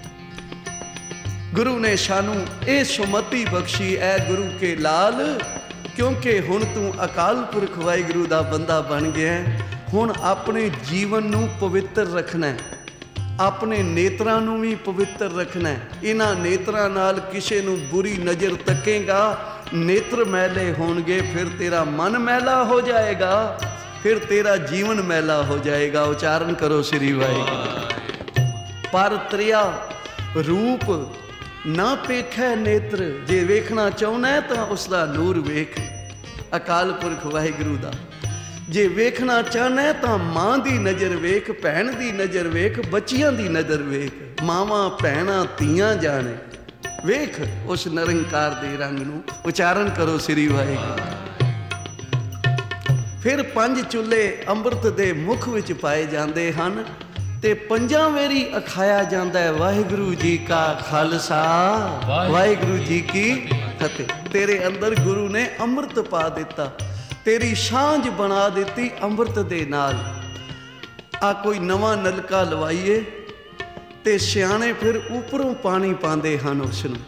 ਗੁਰੂ ਨੇ ਸਾਨੂੰ ਇਹ ਸੁਮਤੀ ਬਖਸ਼ੀ, ਐ ਗੁਰੂ ਕੇ ਲਾਲ, ਕਿਉਂਕਿ ਹੁਣ ਤੂੰ ਅਕਾਲ ਪੁਰਖ ਵਾਹਿਗੁਰੂ ਦਾ ਬੰਦਾ ਬਣ ਗਿਆ। ਹੁਣ ਆਪਣੇ ਜੀਵਨ ਨੂੰ ਪਵਿੱਤਰ ਰੱਖਣਾ ਹੈ, ਆਪਣੇ ਨੇਤਰਾਂ ਨੂੰ ਵੀ ਪਵਿੱਤਰ ਰੱਖਣਾ ਹੈ। ਇਹਨਾਂ ਨੇਤਰਾਂ ਨਾਲ ਕਿਸੇ ਨੂੰ ਬੁਰੀ ਨਜ਼ਰ ਤੱਕੇਗਾ, ਨੇਤਰ ਮੈਲੇ ਹੋਣਗੇ, ਫਿਰ ਤੇਰਾ ਮਨ ਮੈਲਾ ਹੋ ਜਾਏਗਾ, ਫਿਰ ਤੇਰਾ ਜੀਵਨ ਮੈਲਾ ਹੋ ਜਾਏਗਾ। ਉਚਾਰਨ ਕਰੋ ਸ੍ਰੀ ਵਾਹਿਗੁਰੂ। ਪਰ ਤ੍ਰਿਆ ਰੂਪ ਨਾ ਪੇਖੈ ਨੇਤਰ, ਜੇ ਵੇਖਣਾ ਚਾਹੁੰਦਾ ਤਾਂ ਉਸ ਦਾ ਨੂਰ ਵੇਖ, ਅਕਾਲ ਪੁਰਖ ਵਾਹਿਗੁਰੂ ਦਾ। ਜੇ ਵੇਖਣਾ ਚਾਹੁੰਦਾ ਤਾਂ ਮਾਂ ਦੀ ਨਜ਼ਰ ਵੇਖ, ਭੈਣ ਦੀ ਨਜ਼ਰ ਵੇਖ, ਬੱਚੀਆਂ ਦੀ ਨਜ਼ਰ ਵੇਖ, ਮਾਵਾਂ ਭੈਣਾਂ ਧੀਆਂ ਜਾਣੇ, ਵੇਖ ਉਸ ਨਿਰੰਕਾਰ ਦੇ ਰੰਗ ਨੂੰ। ਉਚਾਰਨ ਕਰੋ ਸ੍ਰੀ ਵਾਹਿਗੁਰੂ। ਫਿਰ 5 ਚੁੱਲ੍ਹੇ ਅੰਮ੍ਰਿਤ ਦੇ ਮੁਖ ਵਿੱਚ ਪਾਏ ਜਾਂਦੇ ਹਨ ਤੇ 5 ਵੇਰੀ ਅਖਾਇਆ ਜਾਂਦਾ ਹੈ ਵਾਹਿਗੁਰੂ ਜੀ ਕਾ ਖਾਲਸਾ, ਵਾਹਿਗੁਰੂ ਜੀ ਕੀ ਫਤਿਹ। ਤੇਰੇ ਅੰਦਰ ਗੁਰੂ ਨੇ ਅੰਮ੍ਰਿਤ ਪਾ ਦਿੱਤਾ, ਤੇਰੀ ਸਾਂਝ ਬਣਾ ਦਿੱਤੀ ਅੰਮ੍ਰਿਤ ਦੇ ਨਾਲ। ਆ ਕੋਈ ਨਵਾਂ ਨਲਕਾ ਲਵਾਈਏ, ਤੇ ਸਿਆਣੇ ਫਿਰ ਉੱਪਰੋਂ ਪਾਣੀ ਪਾਉਂਦੇ ਹਨ ਉਸ ਨੂੰ,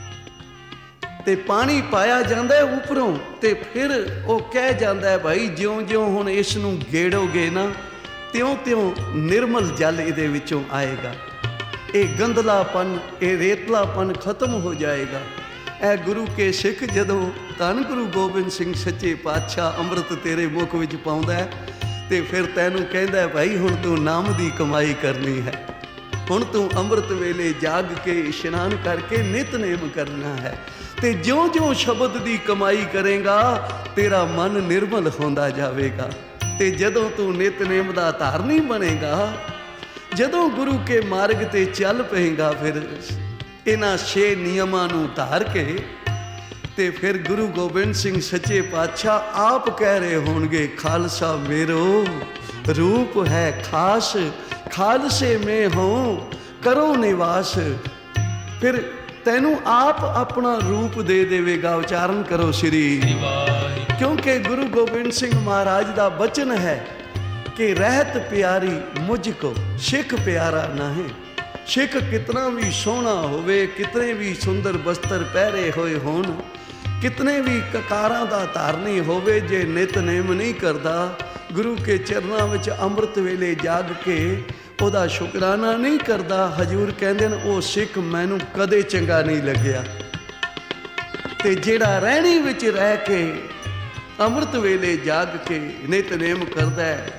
ਤੇ ਪਾਣੀ ਪਾਇਆ ਜਾਂਦਾ ਉੱਪਰੋਂ, ਤੇ ਫਿਰ ਉਹ ਕਹਿ ਜਾਂਦਾ ਭਾਈ ਜਿਉਂ-ਜਿਉਂ ਹੁਣ ਇਸ ਨੂੰ ਗੇੜੋਗੇ ਨਾ, ਤਿਉਂ-ਤਿਉਂ ਨਿਰਮਲ ਜਲ ਇਹਦੇ ਵਿੱਚੋਂ ਆਏਗਾ, ਇਹ ਗੰਦਲਾਪਨ, ਇਹ ਰੇਤਲਾਪਨ ਖਤਮ ਹੋ ਜਾਏਗਾ। ਇਹ ਗੁਰੂ ਕੇ ਸਿੱਖ ਜਦੋਂ ਧੰਨ ਗੁਰੂ ਗੋਬਿੰਦ ਸਿੰਘ ਸੱਚੇ ਪਾਤਸ਼ਾਹ ਅੰਮ੍ਰਿਤ ਤੇਰੇ ਮੁਖ ਵਿੱਚ ਪਾਉਂਦਾ, ਤੇ ਫਿਰ ਤੈਨੂੰ ਕਹਿੰਦਾ ਭਾਈ ਹੁਣ ਤੂੰ ਨਾਮ ਦੀ ਕਮਾਈ ਕਰਨੀ ਹੈ, ਹੁਣ ਤੂੰ ਅੰਮ੍ਰਿਤ ਵੇਲੇ ਜਾਗ ਕੇ ਇਸ਼ਨਾਨ ਕਰਕੇ ਨਿਤਨੇਮ ਕਰਨਾ ਹੈ, ਤੇ ਜਿਉਂ-ਜਿਉਂ ਸ਼ਬਦ ਦੀ ਕਮਾਈ ਕਰੇਗਾ ਤੇਰਾ ਮਨ ਨਿਰਮਲ ਹੁੰਦਾ ਜਾਵੇਗਾ। ਤੇ ਜਦੋਂ ਤੂੰ ਨਿਤਨੇਮ ਦਾ ਧਾਰਨੀ ਬਣੇਗਾ, ਜਦੋਂ ਗੁਰੂ ਕੇ ਮਾਰਗ ਤੇ ਚੱਲ ਪਏਗਾ, ਫਿਰ ਇਹਨਾਂ 6 ਨਿਯਮਾਂ ਨੂੰ ਧਾਰ ਕੇ, ਤੇ ਫਿਰ ਗੁਰੂ ਗੋਬਿੰਦ ਸਿੰਘ ਸੱਚੇ ਪਾਤਸ਼ਾਹ ਆਪ ਕਹਿ ਰਹੇ ਹੋਣਗੇ ਖਾਲਸਾ ਮੇਰੋ ਰੂਪ ਹੈ ਖਾਸ, ਖਾਲਸੇ ਮੈਂ ਹੋਂ ਕਰੋ ਨਿਵਾਸ। ਫਿਰ ਤੈਨੂੰ ਆਪ ਆਪਣਾ ਰੂਪ ਦੇ ਦੇਵੇਗਾ। ਉਚਾਰਨ ਕਰੋ ਸ੍ਰੀ ਵਾਹਿਗੁਰੂ। ਕਿਉਂਕਿ ਗੁਰੂ ਗੋਬਿੰਦ ਸਿੰਘ ਮਹਾਰਾਜ ਦਾ ਬਚਨ ਹੈ ਕਿ ਰਹਿਤ ਪਿਆਰੀ ਮੁਝ ਕੋ ਸਿੱਖ ਪਿਆਰਾ ਨਾਹੀਂ। ਸਿੱਖ ਕਿਤਨਾ ਵੀ ਸੋਹਣਾ ਹੋਵੇ, ਕਿਤਨੇ ਵੀ ਸੁੰਦਰ ਬਸਤਰ ਪਹਿਰੇ ਹੋਏ ਹੋਣ, ਕਿਤਨੇ ਵੀ ਕਕਾਰਾਂ ਦਾ ਧਾਰਨੀ ਹੋਵੇ, ਜੇ ਨਿਤਨੇਮ ਨਹੀਂ ਕਰਦਾ, ਗੁਰੂ ਕੇ ਚਰਨਾਂ ਵਿੱਚ ਅੰਮ੍ਰਿਤ ਵੇਲੇ ਜਾਗ ਕੇ ਉਹਦਾ ਸ਼ੁਕਰਾਨਾ ਨਹੀਂ ਕਰਦਾ, ਹਜ਼ੂਰ ਕਹਿੰਦੇ ਨੇ ਉਹ ਸਿੱਖ ਮੈਨੂੰ ਕਦੇ ਚੰਗਾ ਨਹੀਂ ਲੱਗਿਆ। ਤੇ ਜਿਹੜਾ ਰਹਿਣੀ ਵਿੱਚ ਰਹਿ ਕੇ ਅੰਮ੍ਰਿਤ ਵੇਲੇ ਜਾਗ ਕੇ ਨਿਤਨੇਮ ਕਰਦਾ ਹੈ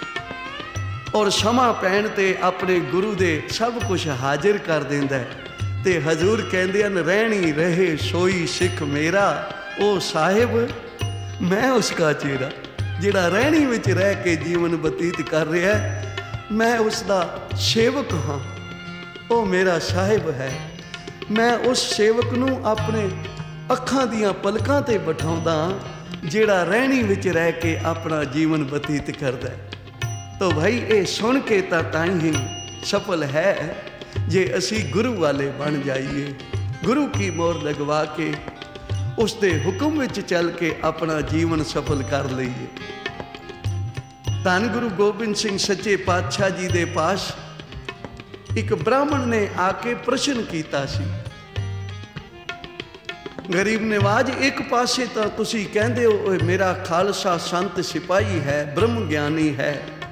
ਔਰ ਸਮਾਂ ਪੈਣ ਤੇ ਆਪਣੇ ਗੁਰੂ ਦੇ ਸਭ ਕੁਝ ਹਾਜ਼ਰ ਕਰ ਦਿੰਦਾ ਹੈ, ਤੇ ਹਜ਼ੂਰ ਕਹਿੰਦੇ ਹਨ ਰਹਿਣੀ ਰਹੇ ਸੋਈ ਸਿੱਖ ਮੇਰਾ, ਉਹ ਸਾਹਿਬ ਮੈਂ ਉਸਕਾ ਚੇਰਾ। ਜਿਹੜਾ ਰਹਿਣੀ ਵਿੱਚ ਰਹਿ ਕੇ ਜੀਵਨ ਬਤੀਤ ਕਰ ਰਿਹਾ, ਮੈਂ ਉਸ ਦਾ ਸੇਵਕ ਹਾਂ, ਉਹ ਮੇਰਾ ਸਾਹਿਬ ਹੈ। ਮੈਂ ਉਸ ਸੇਵਕ ਨੂੰ ਆਪਣੇ ਅੱਖਾਂ ਦੀਆਂ ਪਲਕਾਂ ਤੇ ਬਿਠਾਉਂਦਾ ਜਿਹੜਾ ਰਹਿਣੀ ਵਿੱਚ ਰਹਿ ਕੇ ਆਪਣਾ ਜੀਵਨ ਬਤੀਤ ਕਰਦਾ ਹੈ। ਤਾਂ ਭਾਈ ਇਹ ਸੁਣ ਕੇ ਤਾਂ ਹੀ ਸਫਲ ਹੈ ਜੇ ਅਸੀਂ ਗੁਰੂ ਵਾਲੇ ਬਣ ਜਾਈਏ, ਗੁਰੂ ਕੀ ਮੋਹਰ ਲਗਵਾ ਕੇ ਉਸ ਦੇ ਹੁਕਮ ਵਿੱਚ ਚੱਲ ਕੇ ਆਪਣਾ ਜੀਵਨ ਸਫਲ ਕਰ ਲਈਏ। ਧੰਨ ਗੁਰੂ ਗੋਬਿੰਦ ਸਿੰਘ ਸੱਚੇ ਪਾਤਸ਼ਾਹ ਜੀ ਦੇ ਪਾਸ ਇੱਕ ਬ੍ਰਾਹਮਣ ਨੇ ਆ ਕੇ ਪ੍ਰਸ਼ਨ ਕੀਤਾ ਸੀ। ਗਰੀਬ ਨਿਵਾਜ, ਇੱਕ ਪਾਸੇ ਤਾਂ ਤੁਸੀਂ ਕਹਿੰਦੇ ਹੋ ਮੇਰਾ ਖਾਲਸਾ ਸੰਤ ਸਿਪਾਹੀ ਹੈ, ਬ੍ਰਹਮ ਗਿਆਨੀ ਹੈ,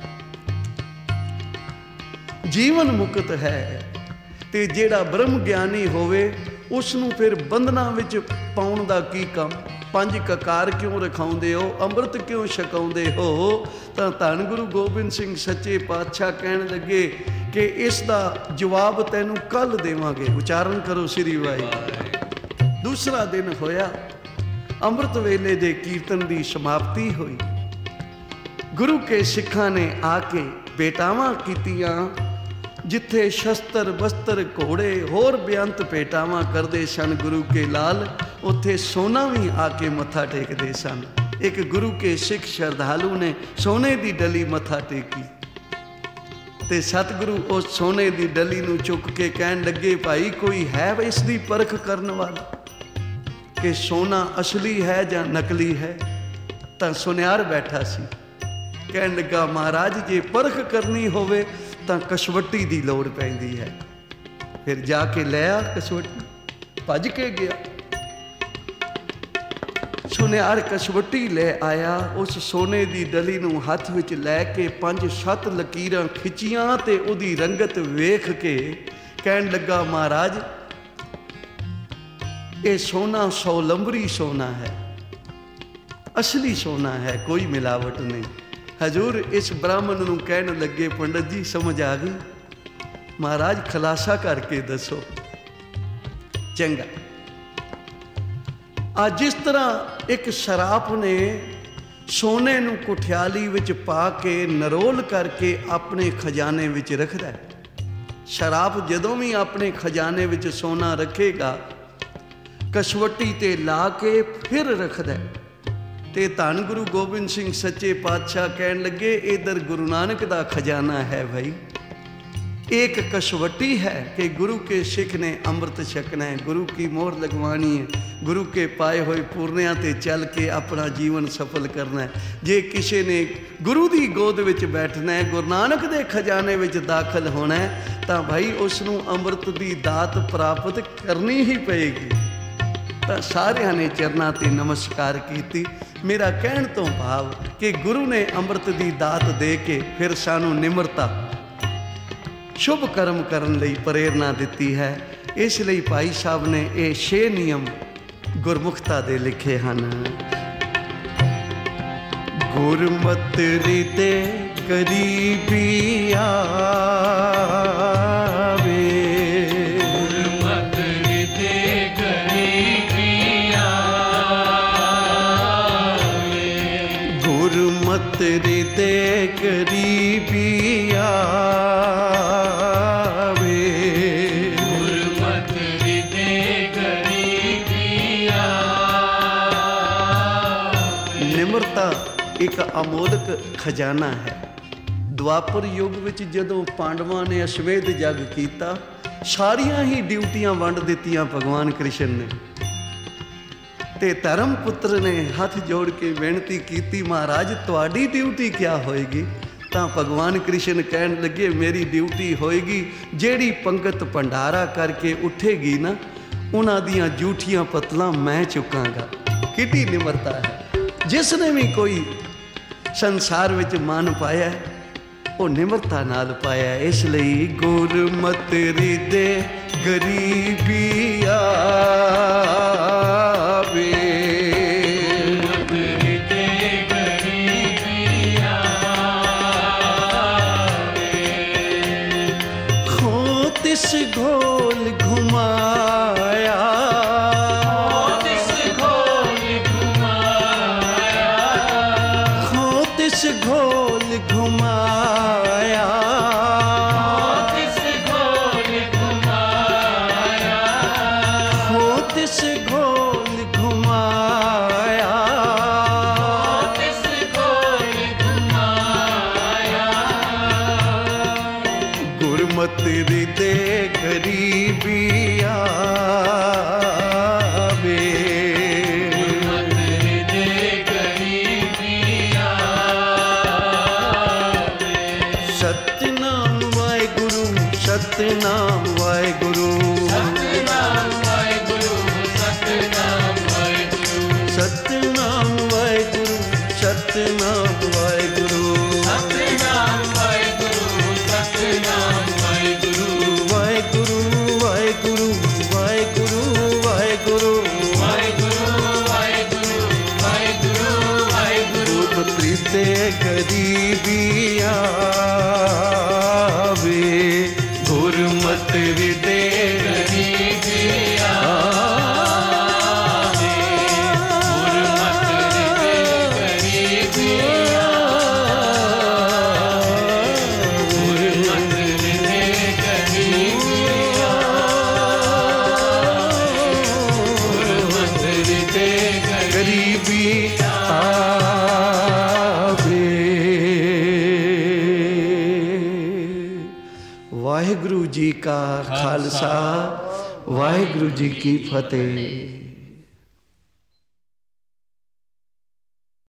ਜੀਵਨ ਮੁਕਤ ਹੈ, ਤੇ ਜਿਹੜਾ ਬ੍ਰਹਮ ਗਿਆਨੀ ਹੋਵੇ ਉਸ ਨੂੰ ਫਿਰ ਬੰਧਨਾਂ ਵਿੱਚ ਪਾਉਣ ਦਾ ਕੀ ਕੰਮ? 5 ਕਕਾਰ ਕਿਉਂ ਰਖਾਉਂਦੇ ਹੋ? ਅੰਮ੍ਰਿਤ ਕਿਉਂ ਛਕਾਉਂਦੇ ਹੋ? ਤਾਂ ਧੰਨ ਗੁਰੂ ਗੋਬਿੰਦ ਸਿੰਘ ਸੱਚੇ ਪਾਤਸ਼ਾਹ ਕਹਿਣ ਲੱਗੇ ਕਿ ਇਸ ਦਾ ਜਵਾਬ ਤੈਨੂੰ ਕੱਲ ਦੇਵਾਂਗੇ। ਉਚਾਰਨ ਕਰੋ ਸ੍ਰੀ ਵਾਹਿਗੁਰੂ। ਦੂਸਰਾ ਦਿਨ ਹੋਇਆ, ਅੰਮ੍ਰਿਤ ਵੇਲੇ ਦੇ ਕੀਰਤਨ ਦੀ ਸਮਾਪਤੀ ਹੋਈ। ਗੁਰੂ ਕੇ ਸਿੱਖਾਂ ਨੇ ਆ ਕੇ ਭੇਟਾਵਾਂ ਕੀਤੀਆਂ, ਜਿੱਥੇ ਸ਼ਸਤਰ ਬਸਤਰ ਘੋੜੇ ਹੋਰ ਬੇਅੰਤ ਭੇਟਾਵਾਂ ਕਰਦੇ ਸਨ ਗੁਰੂ ਕੇ ਲਾਲ, ਉੱਥੇ ਸੋਨਾ ਵੀ ਆ ਕੇ ਮੱਥਾ ਟੇਕਦੇ ਸਨ। ਇੱਕ ਗੁਰੂ ਕੇ ਸਿੱਖ ਸ਼ਰਧਾਲੂ ਨੇ ਸੋਨੇ ਦੀ ਡਲੀ ਮੱਥਾ ਟੇਕੀ, ਤੇ ਸਤਿਗੁਰੂ ਉਸ ਸੋਨੇ ਦੀ ਡਲੀ ਨੂੰ ਚੁੱਕ ਕੇ ਕਹਿਣ ਲੱਗੇ, ਭਾਈ ਕੋਈ ਹੈ ਇਸ ਦੀ ਪਰਖ ਕਰਨ ਵਾਲਾ ਕਿ ਸੋਨਾ ਅਸਲੀ ਹੈ ਜਾਂ ਨਕਲੀ ਹੈ? ਤਾਂ ਸੁਨਿਆਰ ਬੈਠਾ ਸੀ, ਕਹਿਣ ਲੱਗਾ ਮਹਾਰਾਜ ਜੇ ਪਰਖ ਕਰਨੀ ਹੋਵੇ ਤਾਂ ਕਸਵੱਟੀ ਦੀ ਲੋੜ ਪੈਂਦੀ ਹੈ। ਫਿਰ ਜਾ ਕੇ ਲੈ ਆ ਕਸਵੱਟੀ, ਭੱਜ ਕੇ ਗਿਆ। ਸੁਨਿਆਰ ਕਸਵੱਟੀ ਲੈ ਆਇਆ, ਉਸ ਸੋਨੇ ਦੀ ਡਲੀ ਨੂੰ ਹੱਥ ਵਿੱਚ ਲੈ ਕੇ 5-7 ਲਕੀਰਾਂ ਖਿੱਚੀਆਂ, ਤੇ ਉਹਦੀ ਰੰਗਤ ਵੇਖ ਕੇ ਕਹਿਣ ਲੱਗਾ ਮਹਾਰਾਜ ਇਹ ਸੋਨਾ ਸੌਲੰਬਰੀ ਸੋਨਾ ਹੈ, ਅਸਲੀ ਸੋਨਾ ਹੈ, ਕੋਈ ਮਿਲਾਵਟ ਨਹੀਂ। ਹਜ਼ੂਰ ਇਸ ਬ੍ਰਾਹਮਣ ਨੂੰ ਕਹਿਣ ਲੱਗੇ, ਪੰਡਤ ਜੀ ਸਮਝ ਆ ਗਈ? ਮਹਾਰਾਜ ਖੁਲਾਸਾ ਕਰਕੇ ਦੱਸੋ। ਚੰਗਾ, ਅੱਜ ਜਿਸ ਤਰ੍ਹਾਂ ਇੱਕ ਸ਼ਰਾਫ ਨੇ ਸੋਨੇ ਨੂੰ ਕੁਠਿਆਲੀ ਵਿੱਚ ਪਾ ਕੇ ਨਰੋਲ ਕਰਕੇ ਆਪਣੇ ਖਜ਼ਾਨੇ ਵਿੱਚ ਰੱਖਦਾ ਹੈ, ਸ਼ਰਾਫ ਜਦੋਂ ਵੀ ਆਪਣੇ ਖਜ਼ਾਨੇ ਵਿੱਚ ਸੋਨਾ ਰੱਖੇਗਾ ਕਸਵੱਟੀ ਤੇ ਲਾ ਕੇ ਫਿਰ ਰੱਖਦਾ ਹੈ। ਤੇ ਧੰਨ ਗੁਰੂ ਗੋਬਿੰਦ ਸਿੰਘ ਸੱਚੇ ਪਾਤਸ਼ਾਹ ਕਹਿਣ ਲੱਗੇ ਇਧਰ ਗੁਰੂ ਨਾਨਕ ਦਾ ਖਜ਼ਾਨਾ ਹੈ ਭਾਈ, एक कसवटी है कि गुरु के सिख ने अमृत छकना है, गुरु की मोहर लगवानी है, गुरु के पाए हुए पूर्णिया ते चल के अपना जीवन सफल करना है। जे किसी ने गुरु की गोद विच बैठना है, गुरु नानक दे खजाने विच दाखिल होना है, ਤਾਂ ਭਾਈ ਉਸ ਨੂੰ ਅੰਮ੍ਰਿਤ ਦੀ ਦਾਤ ਪ੍ਰਾਪਤ ਕਰਨੀ ਹੀ ਪਏਗੀ। ਤਾਂ ਸਾਰਿਆਂ ਨੇ ਚਰਨਾਂ ਤੇ ਨਮਸਕਾਰ ਕੀਤੀ। ਮੇਰਾ ਕਹਿਣ ਤੋਂ ਭਾਵ ਕਿ ਗੁਰੂ ਨੇ ਅੰਮ੍ਰਿਤ ਦੀ ਦਾਤ ਦੇ ਕੇ ਫਿਰ ਸਾਨੂੰ ਨਿਮਰਤਾ, ਸ਼ੁਭ ਕਰਮ ਕਰਨ ਲਈ ਪ੍ਰੇਰਨਾ ਦਿੱਤੀ ਹੈ। ਇਸ ਲਈ ਭਾਈ ਸਾਹਿਬ ਨੇ ਇਹ 6 ਨਿਯਮ ਗੁਰਮੁਖਤਾ ਦੇ ਲਿਖੇ ਹਨ। ਗੁਰਮਤਿ ਰਿਤੇ ਕਰੀਬੀ ਆਵੇ, ਗੁਰਮਤਿ ਰਿਤੇ ਕਰੀਬੀ ਆਵੇ, ਗੁਰਮਤਿ ਰਿਤੇ ਕਰੀਬੀ ਆਵੇ, ਗੁਰਮਤਿ ਰਿਤੇ ਕਰੀਬੀ ਆਵੇ। ਨਿਮਰਤਾ ਇੱਕ ਅਮੋਲਕ ਖਜ਼ਾਨਾ ਹੈ। ਦੁਆਪਰ ਯੁੱਗ ਵਿੱਚ ਜਦੋਂ ਪਾਂਡਵਾਂ ਨੇ ਅਸ਼ਵੇਧ ਯੱਗ ਕੀਤਾ, ਸਾਰੀਆਂ ਹੀ ਡਿਊਟੀਆਂ ਵੰਡ ਦਿੱਤੀਆਂ ਭਗਵਾਨ ਕ੍ਰਿਸ਼ਨ ਨੇ, ਤੇ ਧਰਮ ਪੁੱਤਰ ਨੇ ਹੱਥ ਜੋੜ ਕੇ ਬੇਨਤੀ ਕੀਤੀ, ਮਹਾਰਾਜ ਤੁਹਾਡੀ ਡਿਊਟੀ ਕਿਆ ਹੋਏਗੀ? ਤਾਂ ਭਗਵਾਨ ਕ੍ਰਿਸ਼ਨ ਕਹਿਣ ਲੱਗੇ, ਮੇਰੀ ਡਿਊਟੀ ਹੋਏਗੀ ਜਿਹੜੀ ਪੰਗਤ ਭੰਡਾਰਾ ਕਰਕੇ ਉੱਠੇਗੀ ਨਾ, ਉਹਨਾਂ ਦੀਆਂ ਜੂਠੀਆਂ ਪਤਲਾਂ ਮੈਂ ਚੁੱਕਾਂਗਾ। ਕਿੱਡੀ ਨਿਮਰਤਾ ਹੈ। ਜਿਸ ਨੇ ਵੀ ਕੋਈ ਸੰਸਾਰ ਵਿੱਚ ਮਾਨ ਪਾਇਆ ਉਹ ਨਿਮਰਤਾ ਨਾਲ ਪਾਇਆ। ਇਸ ਲਈ ਗੁਰਮਤਿ ਰਿਦੇ ਗਰੀਬੀ ਆਵੇ, ਗੁਰਮਤਿ ਰਿਤੇ ਕਰੀਬੀ ਆਵੇ, ਹੋ ਤਿਸ ਘੋਲ ਘੁਮਾਇਆ, ਤਿਸ ਘੋਲ ਘੁਮਾਇਆ, ਹੋ ਤਿਸ ਘੋਲ ਘੁਮਾਇਆ, ਤਿਸ ਘੋਲ ਘੁਮਾਇਆ, ਹੋ ਤਿਸ ਘੋਲ ਘੁਮਾਇਆ, ਤਿਸ ਘੋਲ ਘੁਮਾਇਆ। ਗੁਰਮਤਿ ਰਿਤੇ ਗਰੀਬੀ ਆਵੇ, ਗੁਰਮਤਿ ਰਿਤੇ ਕਰੀਬੀ ਆਵੇ। ਸਤਿਨਾਮ ਵਾਹਿਗੁਰੂ, ਸਤਿਨਾਮ ਵਾਹਿਗੁਰੂ, ਸਤਿਨਾਮ ਵਾਹਿਗੁਰੂ, ਸਤਿਨਾਮ ਵਾਹਿਗੁਰੂ, ਸਤਿਨਾਮ ਵਾਹਿਗੁਰੂ, ਸਤਿਨਾਮ ਵਾਹਿਗੁਰੂ, ਸਤਿਨਾਮ ਵਾਹਿਗੁਰੂ, ਸਤਿਨਾਮ ਵਾਹਿਗੁਰੂ, ਵਾਹਿਗੁਰੂ ਵਾਹਿਗੁਰੂ ਵਾਹਿਗੁਰੂ ਵਾਹਿਗੁਰੂ, ਵਾਹਿਗੁਰੂ ਵਾਹਿਗੁਰੂ ਵਾਹਿਗੁਰੂ ਵਾਹਿਗੁਰੂ। ਗੁਰਮਤਿ ਰਿਤੇ ਗਰੀਬੀ ਆਵੇ, ਗੁਰਮਤਿ ਰਿਤੇ ਗਰੀਬੀ ਆਵੇ, ਗੁਰਮਤਿ ਰਿਤੇ ਗਰੀਬੀ ਆਵੇ, ਗੁਰਮਤਿ ਰਿਤੇ ਗਰੀਬੀ ਆਵੇ, ਗੁਰਮਤਿ ਰਿਤੇ ਗਰੀਬੀ ਆਵੇ। ਵਾਹਿਗੁਰੂ ਜੀ ਕਾ ਖਾਲਸਾ, ਵਾਹਿਗੁਰੂ ਜੀ ਕੀ ਫਤਿਹ।